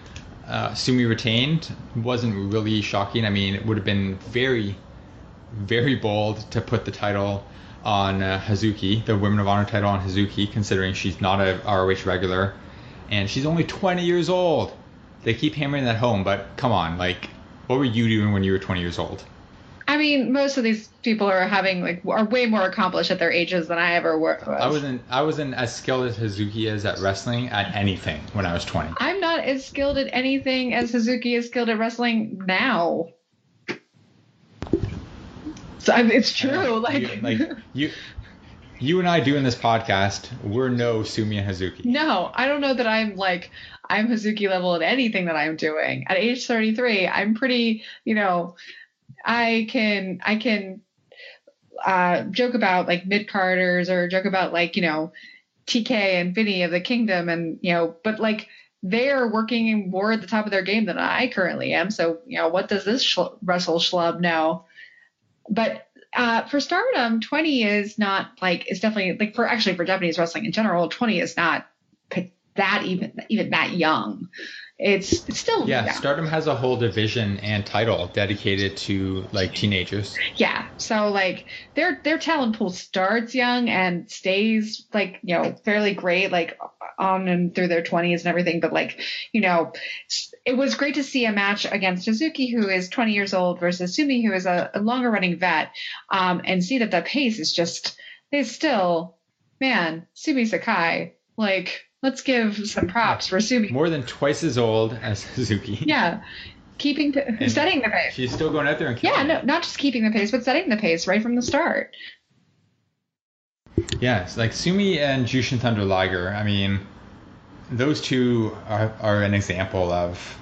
uh, Sumi retained wasn't really shocking. I mean, it would have been very, very bold to put the title on uh, Hazuki, the Women of Honor title on Hazuki, considering she's not a R O H regular, and she's only twenty years old. They keep hammering that home, but come on, like, what were you doing when you were twenty years old? I mean, most of these people are having like are way more accomplished at their ages than I ever was. I wasn't. I wasn't as skilled as Hazuki is at wrestling at anything when I was twenty. I'm not as skilled at anything as Hazuki is skilled at wrestling now. So I mean, it's true. Like, you, like you, you and I doing this podcast, we're no Sumi and Hazuki. No, I don't know that I'm like I'm Hazuki level at anything that I'm doing. At age thirty-three, I'm pretty, you know. I can I can uh, joke about like mid-carders or joke about like, you know, T K and Vinny of the Kingdom and, you know, but like they're working more at the top of their game than I currently am. So, you know, what does this sh- Russell schlub know? But uh, for Stardom, twenty is not like, it's definitely like for actually for Japanese wrestling in general, twenty is not that even even that young. It's, it's still yeah, yeah. Stardom has a whole division and title dedicated to like teenagers. Yeah, so like their their talent pool starts young and stays like, you know, fairly great like on and through their twenties and everything. But like, you know, it was great to see a match against Hazuki, who is twenty years old, versus Sumi, who is a, a longer running vet, um, and see that the pace is just is still, man, Sumi Sakai, like. Let's give some props for Sumi. More than twice as old as Hazuki. Yeah. Keeping, p- setting the pace. She's still going out there and killing Yeah, no, it. not just keeping the pace, but setting the pace right from the start. Yeah, it's like Sumi and Jushin Thunder Liger. I mean, those two are, are an example of,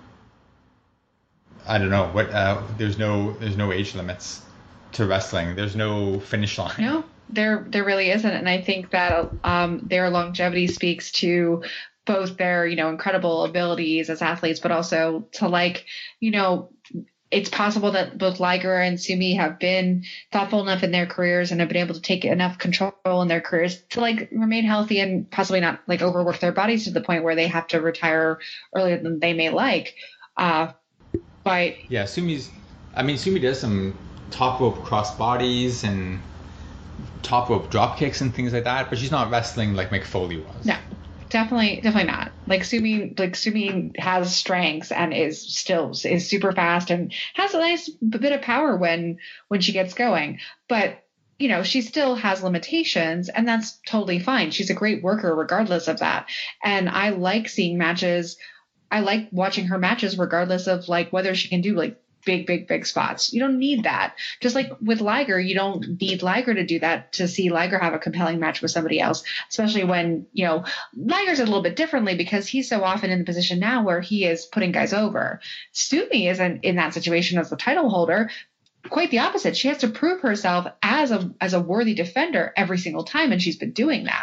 I don't know, what. Uh, there's no there's no age limits to wrestling. There's no finish line. No. There, there really isn't, and I think that um, their longevity speaks to both their, you know, incredible abilities as athletes, but also to like, you know, it's possible that both Liger and Sumi have been thoughtful enough in their careers and have been able to take enough control in their careers to like remain healthy and possibly not like overwork their bodies to the point where they have to retire earlier than they may like. Uh, but yeah, Sumi's. I mean, Sumi does some top rope cross bodies and top rope drop kicks and things like that, but she's not wrestling like Mick Foley was. No, definitely, definitely not. Like Sumi, like Sumi has strengths and is still is super fast and has a nice bit of power when when she gets going. But you know, she still has limitations, and that's totally fine. She's a great worker regardless of that. And I like seeing matches. I like watching her matches regardless of like whether she can do like big, big, big spots. You don't need that. Just like with Liger, you don't need Liger to do that to see Liger have a compelling match with somebody else, especially when, you know, Liger's a little bit differently because he's so often in the position now where he is putting guys over. Sumi isn't in that situation as the title holder. Quite the opposite. She has to prove herself as a as a worthy defender every single time, and she's been doing that.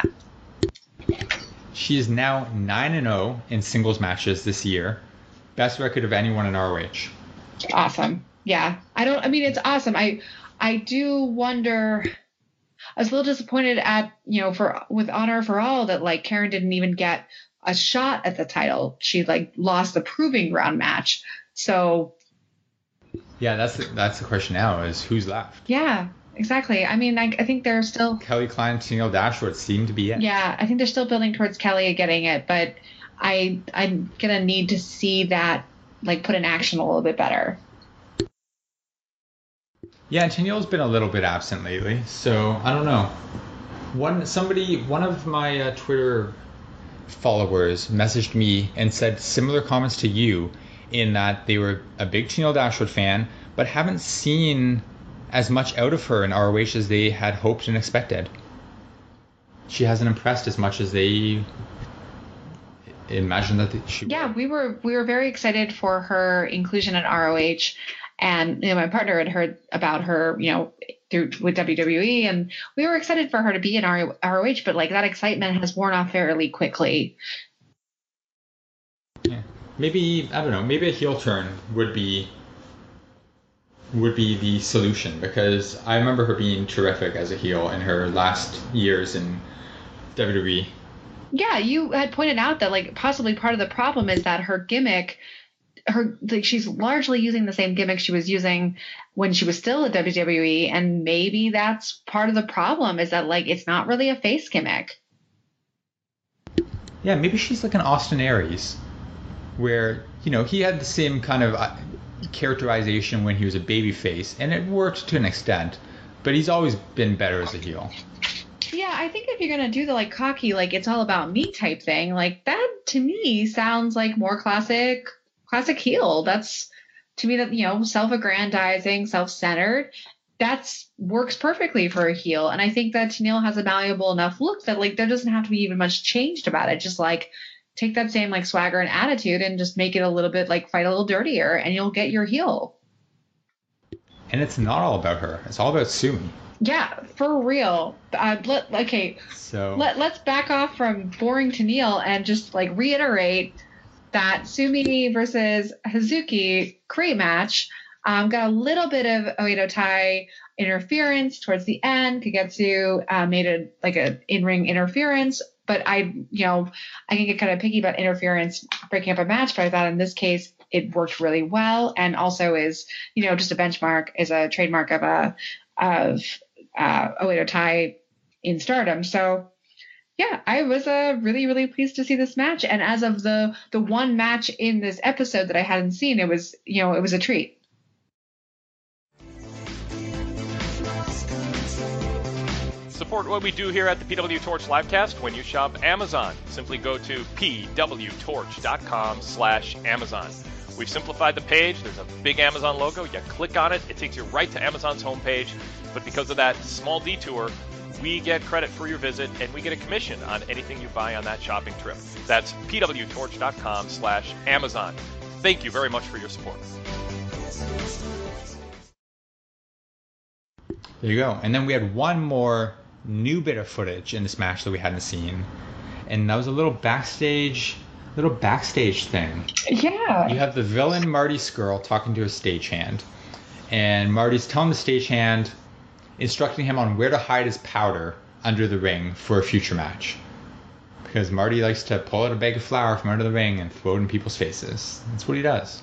She is now nine and oh in singles matches this year. Best record of anyone in R O H. Awesome. Yeah. I don't, I mean, it's awesome. I, I do wonder, I was a little disappointed at, you know, for, with Honor for All that like Karen didn't even get a shot at the title. She like lost the proving ground match. So. Yeah, that's the, that's the question now is who's left? Yeah, exactly. I mean, I, I think they're still. Kelly Klein, Tennille Dashwood seem to be it. Yeah, I think they're still building towards Kelly getting it, but I, I'm going to need to see that like put in action a little bit better. Yeah, Tennille's been a little bit absent lately, so I don't know. One somebody, one of my uh, Twitter followers messaged me and said similar comments to you, in that they were a big Tennille Dashwood fan, but haven't seen as much out of her in R O H as they had hoped and expected. She hasn't impressed as much as they imagined that she would. Yeah, we were we were very excited for her inclusion at R O H, and you know, my partner had heard about her, you know, through with W W E, and we were excited for her to be in R O H, but like that excitement has worn off fairly quickly. Yeah, maybe I don't know. Maybe a heel turn would be would be the solution, because I remember her being terrific as a heel in her last years in W W E. Yeah, you had pointed out that like possibly part of the problem is that her gimmick, her like she's largely using the same gimmick she was using when she was still at W W E, and maybe that's part of the problem is that like it's not really a face gimmick. Yeah, maybe she's like an Austin Aries, where you know he had the same kind of uh, characterization when he was a babyface, and it worked to an extent, but he's always been better as a heel. Yeah, I think if you're gonna do the like cocky, like it's all about me type thing, like that to me sounds like more classic, classic heel. That's to me that you know self-aggrandizing, self-centered. That's works perfectly for a heel, and I think that Tenille has a malleable enough look that like there doesn't have to be even much changed about it. Just like take that same like swagger and attitude and just make it a little bit like fight a little dirtier, and you'll get your heel. And it's not all about her; it's all about Sumi. Yeah, for real. Uh, let, okay, so let, let's back off from boring Tenille and just like reiterate that Sumi versus Hazuki crate match um, got a little bit of Oedo Tai interference towards the end. Kagetsu uh, made it like a in-ring interference, but I, you know, I can get kind of picky about interference breaking up a match, but I thought in this case it worked really well, and also is, you know, just a benchmark, is a trademark of a of uh, Oedo Tai in Stardom. So yeah, I was uh, really, really pleased to see this match. And as of the the one match in this episode that I hadn't seen, it was, you know, it was a treat. Support what we do here at the P W Torch Livecast when you shop Amazon. Simply go to p w torch dot com slash Amazon. We've simplified the page. There's a big Amazon logo. You click on it, it takes you right to Amazon's homepage. But because of that small detour, we get credit for your visit, and we get a commission on anything you buy on that shopping trip. That's p w torch dot com slash Amazon. Thank you very much for your support. there you go. And then we had one more new bit of footage in this match that we hadn't seen, and that was a little backstage little backstage thing. Yeah. You have the villain Marty Scurll talking to a stagehand, and Marty's telling the stagehand, instructing him on where to hide his powder under the ring for a future match. Because Marty likes to pull out a bag of flour from under the ring and throw it in people's faces. That's what he does.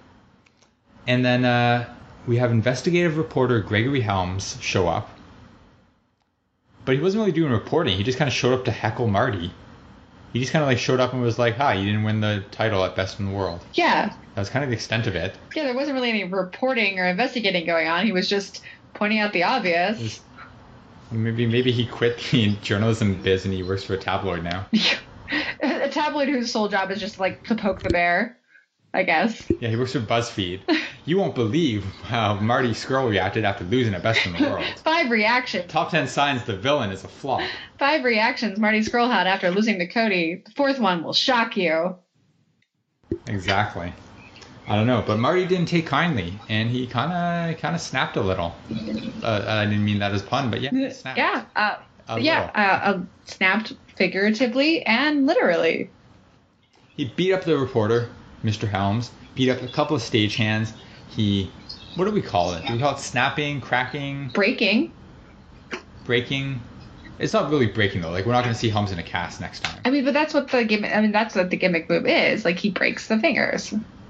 And then uh, we have investigative reporter Gregory Helms show up. But he wasn't really doing reporting. He just kind of showed up to heckle Marty. He just kind of like showed up and was like, hi, you didn't win the title at Best in the World. Yeah. That was kind of the extent of it. Yeah, there wasn't really any reporting or investigating going on. He was just pointing out the obvious. Was, maybe maybe he quit the journalism biz and he works for a tabloid now. A tabloid whose sole job is just like to poke the bear, I guess. Yeah, he works for BuzzFeed. You won't believe how Marty Scurll reacted after losing at Best in the World. Five reactions. Top ten signs the villain is a flop. Five reactions Marty Scurll had after losing to Cody. The fourth one will shock you. Exactly. I don't know, but Marty didn't take kindly, and he kind of kind of snapped a little. Uh, I didn't mean that as pun, but yeah, snapped. Yeah, uh, A yeah, uh, uh, snapped figuratively and literally. He beat up the reporter, Mister Helms, beat up a couple of stagehands. He, what do we call it? Do we call it snapping, cracking? Breaking. Breaking. It's not really breaking, though. Like, we're not going to see Helms in a cast next time. I mean, but that's what the gimmick, I mean, that's what the gimmick move is. Like, he breaks the fingers.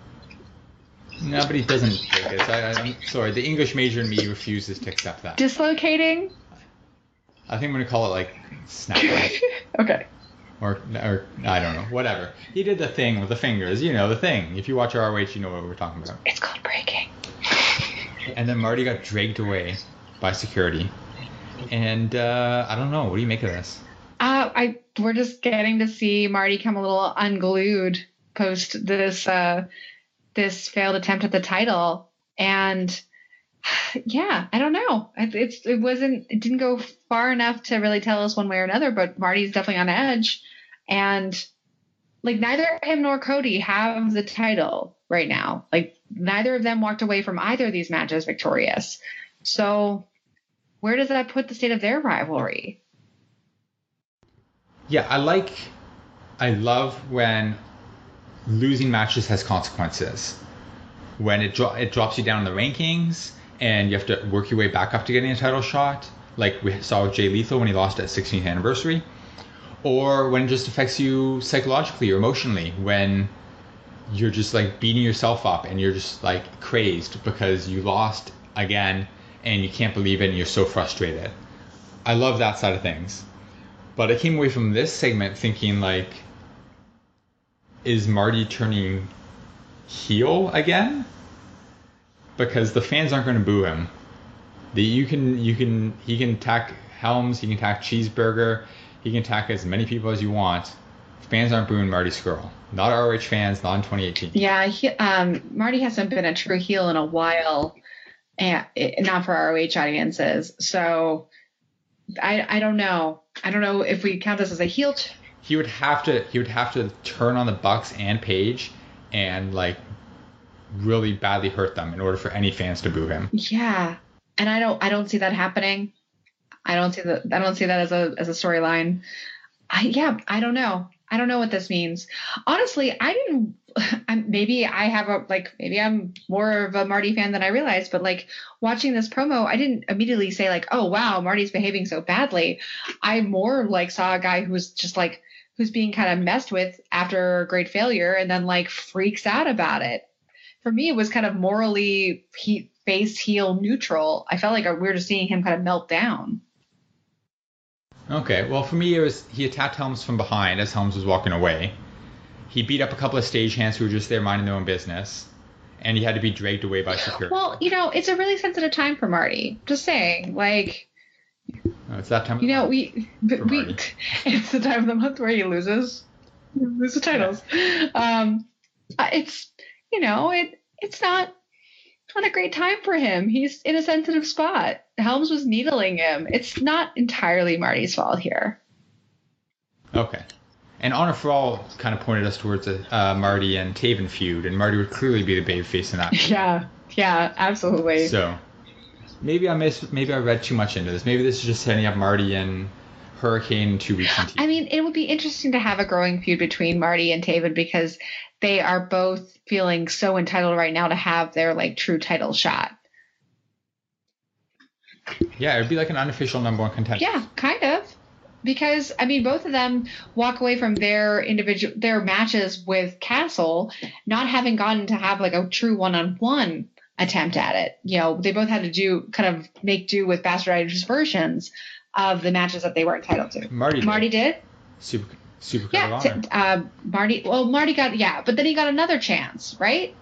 No, but he doesn't break it. I, I'm sorry, the English major in me refuses to accept that. Dislocating? I think I'm going to call it, like, snapping. Okay. Or, or, I don't know, whatever. He did the thing with the fingers, you know, the thing. If you watch R O H, you know what we're talking about. It's called breaking. And then Marty got dragged away by security. And, uh, I don't know, what do you make of this? Uh, I we're just getting to see Marty come a little unglued post this uh, this failed attempt at the title, and yeah, I don't know. It's it wasn't it didn't go far enough to really tell us one way or another. But Marty's definitely on edge, and like neither him nor Cody have the title right now. Like neither of them walked away from either of these matches victorious. So where does that put the state of their rivalry? Yeah, I like, I love when losing matches has consequences. When it, dro- it drops you down in the rankings and you have to work your way back up to getting a title shot, like we saw with Jay Lethal when he lost at sixteenth anniversary. or when it just affects you psychologically or emotionally, when you're just like beating yourself up and you're just like crazed because you lost again and you can't believe it and you're so frustrated. I love that side of things. But I came away from this segment thinking, like, is Marty turning heel again? Because the fans aren't going to boo him. The, you can you can he can attack Helms, he can attack Cheeseburger, he can attack as many people as you want. Fans aren't booing Marty Scurll. Not R O H fans, not in twenty eighteen. Yeah, he, um, Marty hasn't been a true heel in a while, and not for R O H audiences. So I I don't know. I don't know if we count this as a heel. T- he would have to he would have to turn on the Bucks and Paige and like really badly hurt them in order for any fans to boo him. Yeah, and I don't I don't see that happening. I don't see that I don't see that as a as a storyline. I yeah I don't know. I don't know what this means. Honestly, I didn't. I'm, maybe I have a like. Maybe I'm more of a Marty fan than I realized. But like watching this promo, I didn't immediately say like, "Oh wow, Marty's behaving so badly." I more like saw a guy who was just like who's being kind of messed with after a great failure, and then like freaks out about it. For me, it was kind of morally he, face heel neutral. I felt like we were just seeing him kind of melt down. Okay, well, for me, it was he attacked Helms from behind as Helms was walking away. He beat up a couple of stagehands who were just there minding their own business, and he had to be dragged away by security. Well, you know, it's a really sensitive time for Marty. Just saying, like, oh, it's that time. Of you know, the we we it's the time of the month where he loses loses titles. Yeah. Um, it's you know, it it's not. Not a great time for him. He's in a sensitive spot. Helms was needling him. It's not entirely Marty's fault here. Okay. And Honor for All kind of pointed us towards a uh, Marty and Taven feud, and Marty would clearly be the babyface in that. Yeah, yeah, absolutely. So maybe I missed. Maybe I read too much into this. Maybe this is just setting up Marty and Hurricane in two weeks. On T V. I mean, it would be interesting to have a growing feud between Marty and Taven because they are both feeling so entitled right now to have their like true title shot. Yeah, it would be like an unofficial number one contender. Yeah, kind of. Because I mean, both of them walk away from their individual their matches with Castle not having gotten to have like a true one-on-one attempt at it. You know, they both had to do kind of make do with bastardized versions of the matches that they were entitled to. Marty did. Marty did. Super, super. Yeah, t- uh, Marty. Well, Marty got yeah, but then he got another chance, right?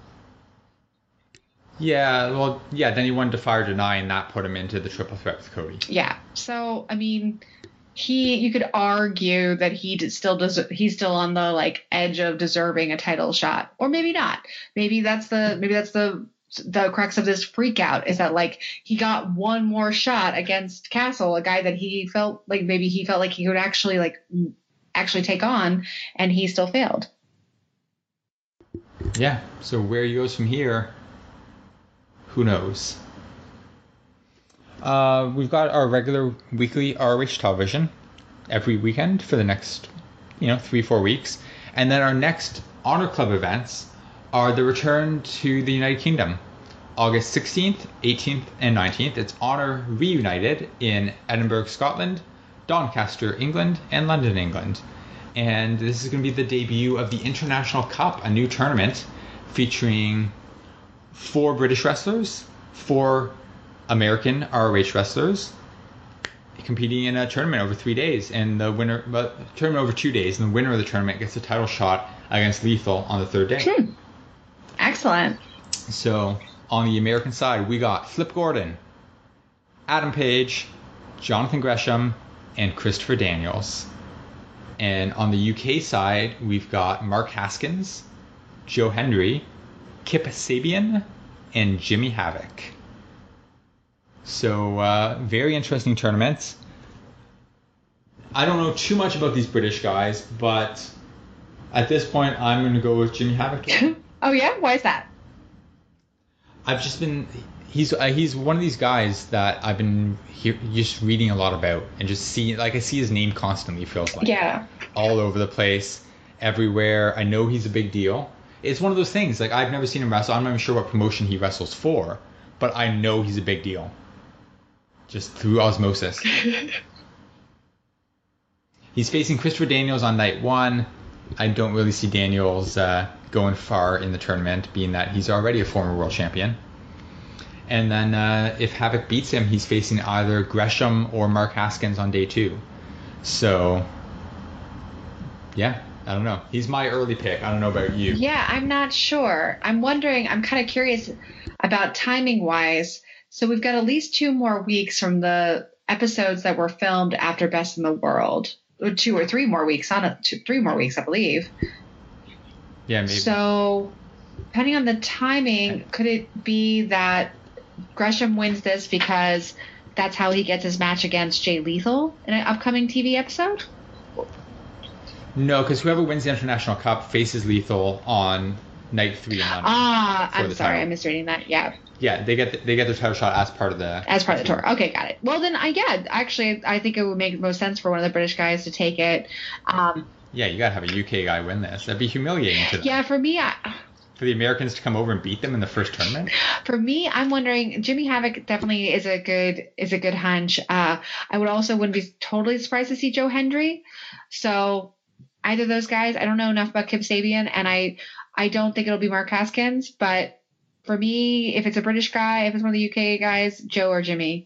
Yeah, well, yeah. Then he won Defy or Deny, and that put him into the triple threat with Cody. Yeah. So I mean, he. You could argue that he did still does. He's still on the like edge of deserving a title shot, or maybe not. Maybe that's the. Maybe that's the. The crux of this freak out is that like he got one more shot against Castle, a guy that he felt like maybe he felt like he could actually like actually take on, and he still failed. Yeah. So where he goes from here, who knows? Uh, we've got our regular weekly R O H television every weekend for the next, you know, three four weeks, and then our next Honor Club events are the return to the United Kingdom. August sixteenth, eighteenth, and nineteenth. It's Honor Reunited in Edinburgh, Scotland, Doncaster, England, and London, England. And this is going to be the debut of the International Cup, a new tournament featuring four British wrestlers, four American R O H wrestlers, competing in a tournament over three days. And the winner, but tournament over two days, and the winner of the tournament gets a title shot against Lethal on the third day. Hmm. Excellent. So on the American side, we got Flip Gordon, Adam Page, Jonathan Gresham, and Christopher Daniels. And on the U K side, we've got Mark Haskins, Joe Hendry, Kip Sabian, and Jimmy Havoc. So uh, very interesting tournaments. I don't know too much about these British guys, but at this point, I'm going to go with Jimmy Havoc. Oh yeah, why is that? I've just been he's uh, he's one of these guys that I've been hear, just reading a lot about and just seeing, like I see his name constantly, feels like. Yeah. All over the place, everywhere. I know he's a big deal. It's one of those things, like I've never seen him wrestle. I'm not even sure what promotion he wrestles for, but I know he's a big deal. Just through osmosis. He's facing Christopher Daniels on night one. I don't really see Daniels uh, going far in the tournament, being that he's already a former world champion. And then uh, if Havoc beats him, he's facing either Gresham or Mark Haskins on day two. So, yeah, I don't know. He's my early pick. I don't know about you. Yeah, I'm not sure. I'm wondering, I'm kind of curious about timing-wise. So we've got at least two more weeks from the episodes that were filmed after Best in the World. Or two or three more weeks, on two, three more weeks, I believe. Yeah, maybe. So, depending on the timing, could it be that Gresham wins this because that's how he gets his match against Jay Lethal in an upcoming T V episode? No, because whoever wins the International Cup faces Lethal on night three in London. Ah, I'm the sorry, title. I'm misreading that. Yeah. Yeah, they get the, they get their title shot as part of the As part of the tour. Okay, got it. Well, then, I yeah, actually, I think it would make most sense for one of the British guys to take it. Um, Yeah, you gotta have a U K guy win this. That'd be humiliating to them. yeah, for me, I, For the Americans to come over and beat them in the first tournament. For me, I'm wondering. Jimmy Havoc definitely is a good is a good hunch. Uh, I would also wouldn't be totally surprised to see Joe Hendry. So either of those guys. I don't know enough about Kip Sabian, and I I don't think it'll be Mark Haskins. But for me, if it's a British guy, if it's one of the U K guys, Joe or Jimmy.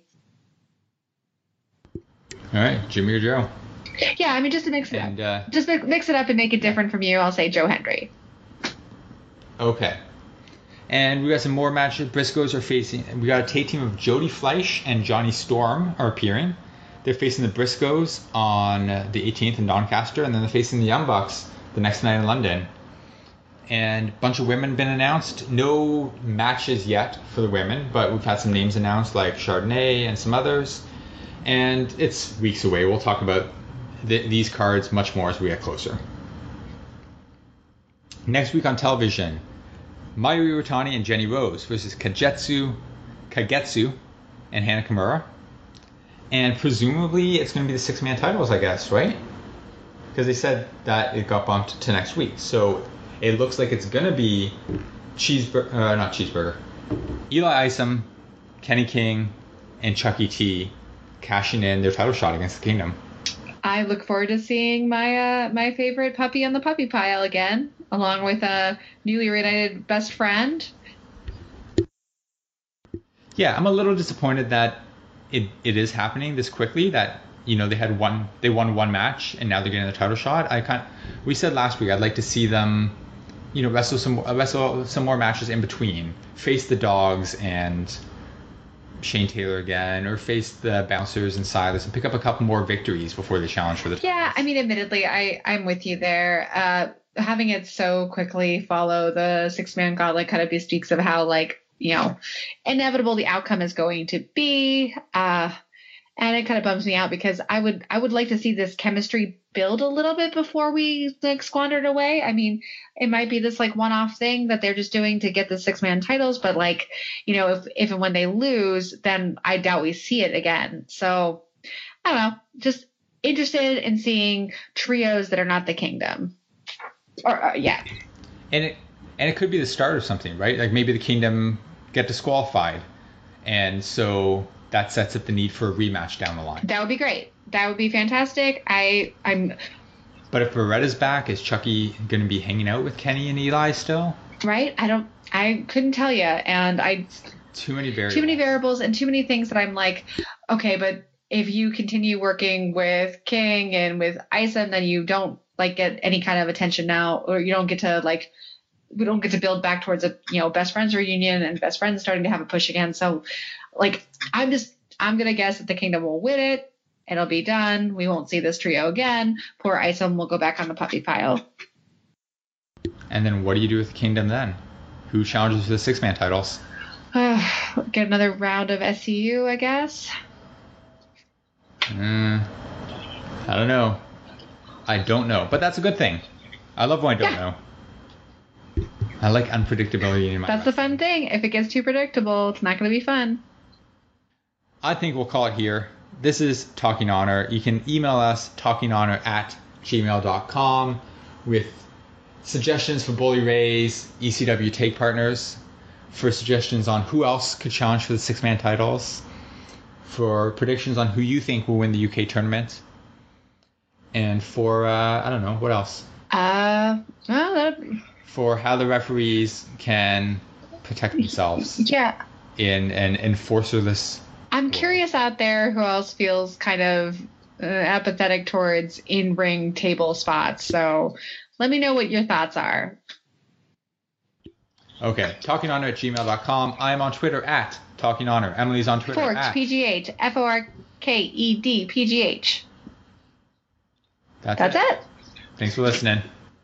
All right, Jimmy or Joe. Yeah, I mean just to mix it And, up, uh, just mi- mix it up and make it different from you. I'll say Joe Hendry. Okay. And we got some more matches. Briscoes are facing. We got a tag team of Jody Fleisch and Johnny Storm are appearing. They're facing the Briscoes on uh, the eighteenth in Doncaster, and then they're facing the Young Bucks the next night in London. And a bunch of women been announced. No matches yet for the women, but we've had some names announced like Chardonnay and some others. And it's weeks away. We'll talk about th- these cards much more as we get closer. Next week on television, Mayuri Watani and Jenny Rose versus Kagetsu, Kagetsu and Hana Kimura. And presumably it's going to be the six-man titles, I guess, right? Because they said that it got bumped to next week. So it looks like it's going to be Cheeseburger, uh, not Cheeseburger, Eli Isom, Kenny King, and Chucky T cashing in their title shot against the Kingdom. I look forward to seeing my uh, my favorite puppy on the puppy pile again, along with a newly reunited best friend. Yeah, I'm a little disappointed that it it is happening this quickly. That you know they had one they won one match and now they're getting the title shot. I kind we said last week I'd like to see them, you know, wrestle some wrestle some more matches in between, face the Dogs and Shane Taylor again, or face the Bouncers and Silas and pick up a couple more victories before they challenge for the title. Yeah, I mean, admittedly, I, I'm with you there. Uh, having it so quickly follow the six-man gauntlet kind of bespeaks of how, like, you know, inevitable the outcome is going to be. Uh, and it kind of bums me out because I would I would like to see this chemistry build a little bit before we like squander it away. I mean, it might be this like one-off thing that they're just doing to get the six-man titles, but like, you know, if if and when they lose, then I doubt we see it again. So I don't know, just interested in seeing trios that are not the Kingdom. Or uh, yeah, And it and it could be the start of something, right? Like maybe the Kingdom get disqualified, and so that sets up the need for a rematch down the line. that would be great. That would be fantastic. I I'm But if Beretta's back, is Chucky going to be hanging out with Kenny and Eli still? right. I don't. I couldn't tell you, and I Too many variables. too many variables and too many things that I'm like, okay, but if you continue working with King and with Isom, then you don't like get any kind of attention now, or you don't get to like, we don't get to build back towards a, you know, best friends reunion and best friends starting to have a push again. So like, I'm just, I'm going to guess that the Kingdom will win it. It'll be done. We won't see this trio again. Poor Isom will go back on the puppy pile. And then what do you do with the Kingdom then? Who challenges for the six-man titles? Get another round of S C U, I guess. Mm, I don't know. I don't know. But that's a good thing. I love when I don't Yeah. know. I like unpredictability in my That's the life. fun thing. If it gets too predictable, it's not going to be fun. I think we'll call it here. This is Talking Honor. You can email us, talkinghonor at gmail dot com, with suggestions for Bully Rays, E C W Take Partners, for suggestions on who else could challenge for the six-man titles, for predictions on who you think will win the U K tournament. and for uh, I don't know what else. Uh, well, that, For how the referees can protect themselves yeah. in an enforcerless. I'm world. curious out there who else feels kind of uh, apathetic towards in-ring table spots. So let me know what your thoughts are. Okay, talking honor at gmail dot com. I'm on Twitter at Talking Honor. Emily's on Twitter Forked at P G H, F O R K E D P G H. That's, That's it. it. Thanks for listening.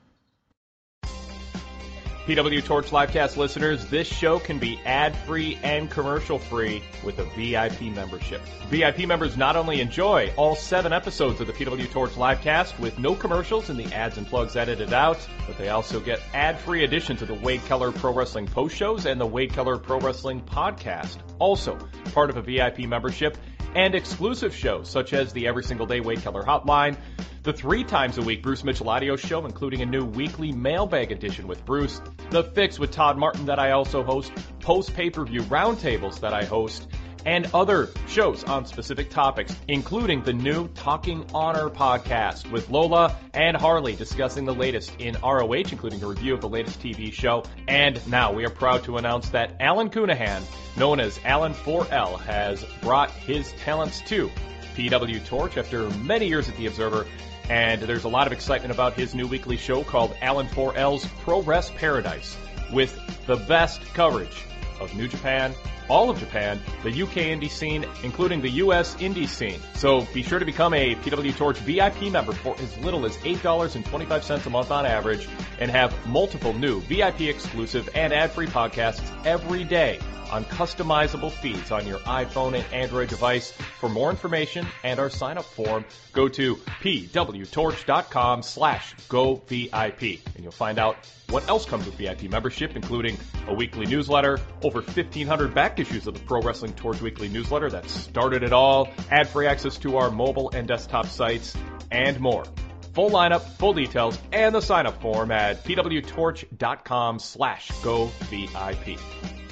P W Torch Livecast listeners, this show can be ad-free and commercial-free with a V I P membership. V I P members not only enjoy all seven episodes of the P W Torch Livecast with no commercials and the ads and plugs edited out, but they also get ad-free additions to the Wade Keller Pro Wrestling post shows and the Wade Keller Pro Wrestling podcast. Also, part of a V I P membership, and exclusive shows such as the Every Single Day Wade Keller Hotline, the three times a week Bruce Mitchell audio show, including a new weekly mailbag edition with Bruce, The Fix with Todd Martin that I also host, post pay-per-view roundtables that I host, and other shows on specific topics, including the new Talking Honor podcast with Lola and Harley discussing the latest in R O H, including a review of the latest T V show. And now we are proud to announce that Alan Cunahan, known as Alan four L, has brought his talents to P W Torch after many years at The Observer, and there's a lot of excitement about his new weekly show called Alan four L's Pro Wrest Paradise, with the best coverage of New Japan, all of Japan, the U K indie scene, including the U S indie scene. So be sure to become a P W Torch V I P member for as little as eight dollars and twenty-five cents a month on average, and have multiple new V I P exclusive and ad-free podcasts every day on customizable feeds on your iPhone and Android device. For more information and our sign-up form, go to pwtorch.com slash go VIP, and you'll find out what else comes with V I P membership, including a weekly newsletter, over fifteen hundred back issues of the Pro Wrestling Torch weekly newsletter that started it all, ad-free access to our mobile and desktop sites, and more. Full lineup, full details, and the sign-up form at pwtorch.com slash go VIP.